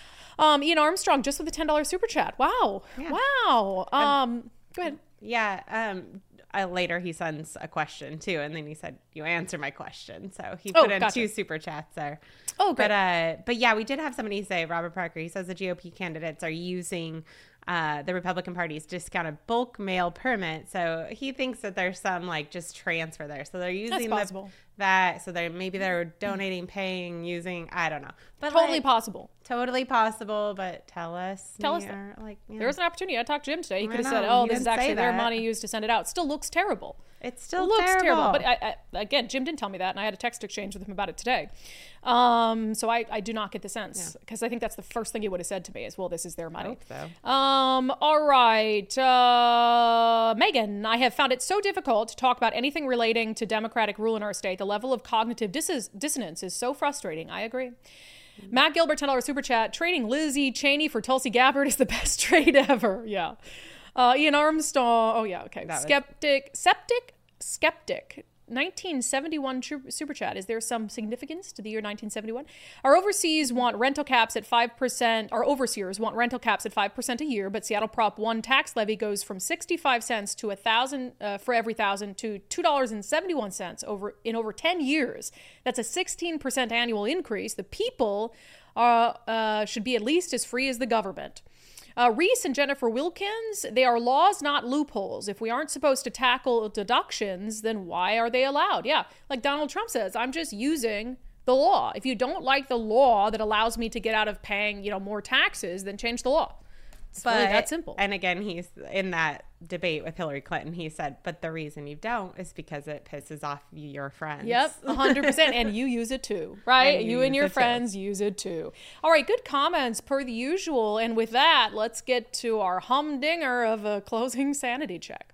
Um, Ian Armstrong, just with a ten dollars super chat. Wow. Yeah. Wow. Um, um, go ahead. Yeah. Um, uh, later he sends a question too, and then he said, you answer my question. So he put oh, in gotcha. two super chats there. Oh, great. But, uh, but yeah, we did have somebody say, Robert Parker, he says the G O P candidates are using Uh, the Republican Party's discounted bulk mail permit. So he thinks that there's some like just transfer there. So they're using the, that. So they're maybe they're donating, paying, using. I don't know. But totally like, possible. Totally possible. But tell us. Tell us. Or, like you know. There was an opportunity. I talked to Jim today. He could have said, "Oh, this is actually their money used to send it out." It still looks terrible. It still looks terrible. terrible. But I, I, again, Jim didn't tell me that, and I had a text exchange with him about it today. Um, so I, I do not get the sense because yeah. I think that's the first thing he would have said to me is, "Well, this is their money." I hope so. Um, all right, uh, Megan, I have found it so difficult to talk about anything relating to Democratic rule in our state. The level of cognitive dis- dissonance is so frustrating. I agree. Mm-hmm. Matt Gilbert, ten dollars super chat. Trading Lizzie Cheney for Tulsi Gabbard is the best trade ever. Yeah. Uh, Ian Armstrong. Oh yeah. Okay. That Skeptic. Was- Septic. Skeptic. nineteen seventy-one super chat. Is there some significance to the year nineteen seventy-one? Our overseas want rental caps at five percent. Our overseers want rental caps at five percent a year, but Seattle Prop one tax levy goes from sixty-five cents to a thousand uh, for every thousand to two dollars and seventy-one cents over in over ten years. That's a sixteen percent annual increase. The people uh, uh, should be at least as free as the government. Uh, Reese and Jennifer Wilkins, they are laws, not loopholes. If we aren't supposed to tackle deductions, then why are they allowed? Yeah, like Donald Trump says, I'm just using the law. If you don't like the law that allows me to get out of paying, you know, more taxes, then change the law. It's but, really that simple. And again, he's in that debate with Hillary Clinton. He said, but the reason you don't is because it pisses off your friends. Yep, one hundred percent. And you use it too, right? And you, you and your friends too. use it too. All right, good comments per the usual. And with that, let's get to our humdinger of a closing sanity check.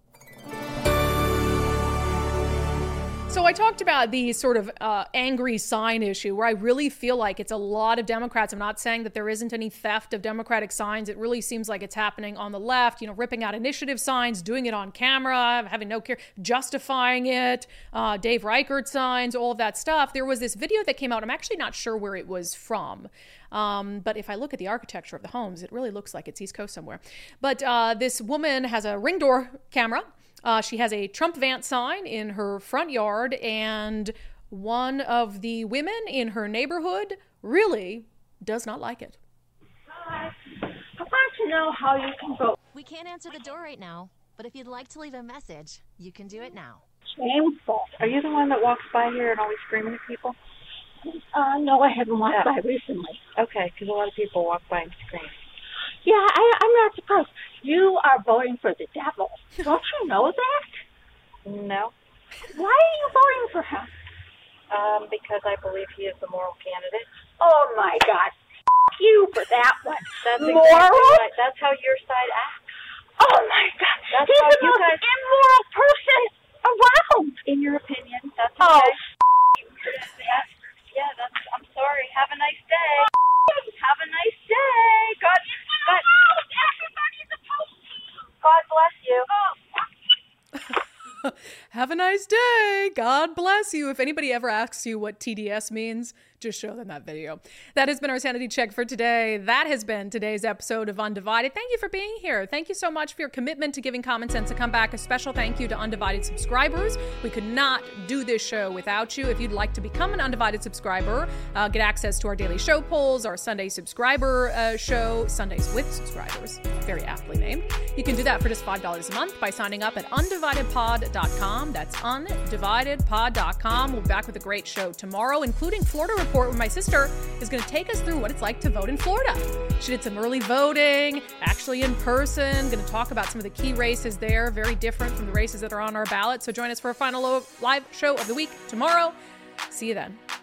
So I talked about the sort of uh, angry sign issue where I really feel like it's a lot of Democrats. I'm not saying that there isn't any theft of Democratic signs. It really seems like it's happening on the left, you know, ripping out initiative signs, doing it on camera, having no care, justifying it, uh, Dave Reichert signs, all of that stuff. There was this video that came out. I'm actually not sure where it was from. Um, but if I look at the architecture of the homes, it really looks like it's East Coast somewhere. But uh, this woman has a Ring door camera. Uh, she has a Trump Vance sign in her front yard, and one of the women in her neighborhood really does not like it. Hi. I want to know how you can vote. We can't answer the door right now, but if you'd like to leave a message, you can do it now. Shameful. Are you the one that walks by here and always screaming at people? Uh, no, I haven't walked yeah. by recently. Okay, because a lot of people walk by and scream. Yeah, I, I'm not surprised. You are voting for the devil. Don't you know that? No. Why are you voting for him? Um, because I believe he is the moral candidate. Oh, my God. F you for that one. That's moral? exactly right. That's how your side acts. Oh, my God. That's He's how the you most guys... immoral person around. In your opinion, that's Oh, okay. f- Yeah, yeah, that's... I'm sorry. Have a nice day. Have a nice day. God, God, everybody's opposed to you. God bless you. Oh, Have a nice day. God bless you. If anybody ever asks you what T D S means, just show them that video. That has been our sanity check for today. That has been today's episode of Undivided. Thank you for being here. Thank you so much for your commitment to giving Common Sense a comeback. A special thank you to Undivided subscribers. We could not do this show without you. If you'd like to become an Undivided subscriber, uh, get access to our daily show polls, our Sunday subscriber uh, show, Sundays with subscribers, very aptly named. You can do that for just five dollars a month by signing up at undivided pod dot com. That's undivided pod dot com. We'll be back with a great show tomorrow, including Florida Report, where my sister is going to take us through what it's like to vote in Florida. She did some early voting, actually in person, going to talk about some of the key races there, very different from the races that are on our ballot. So join us for a final live show of the week tomorrow. See you then.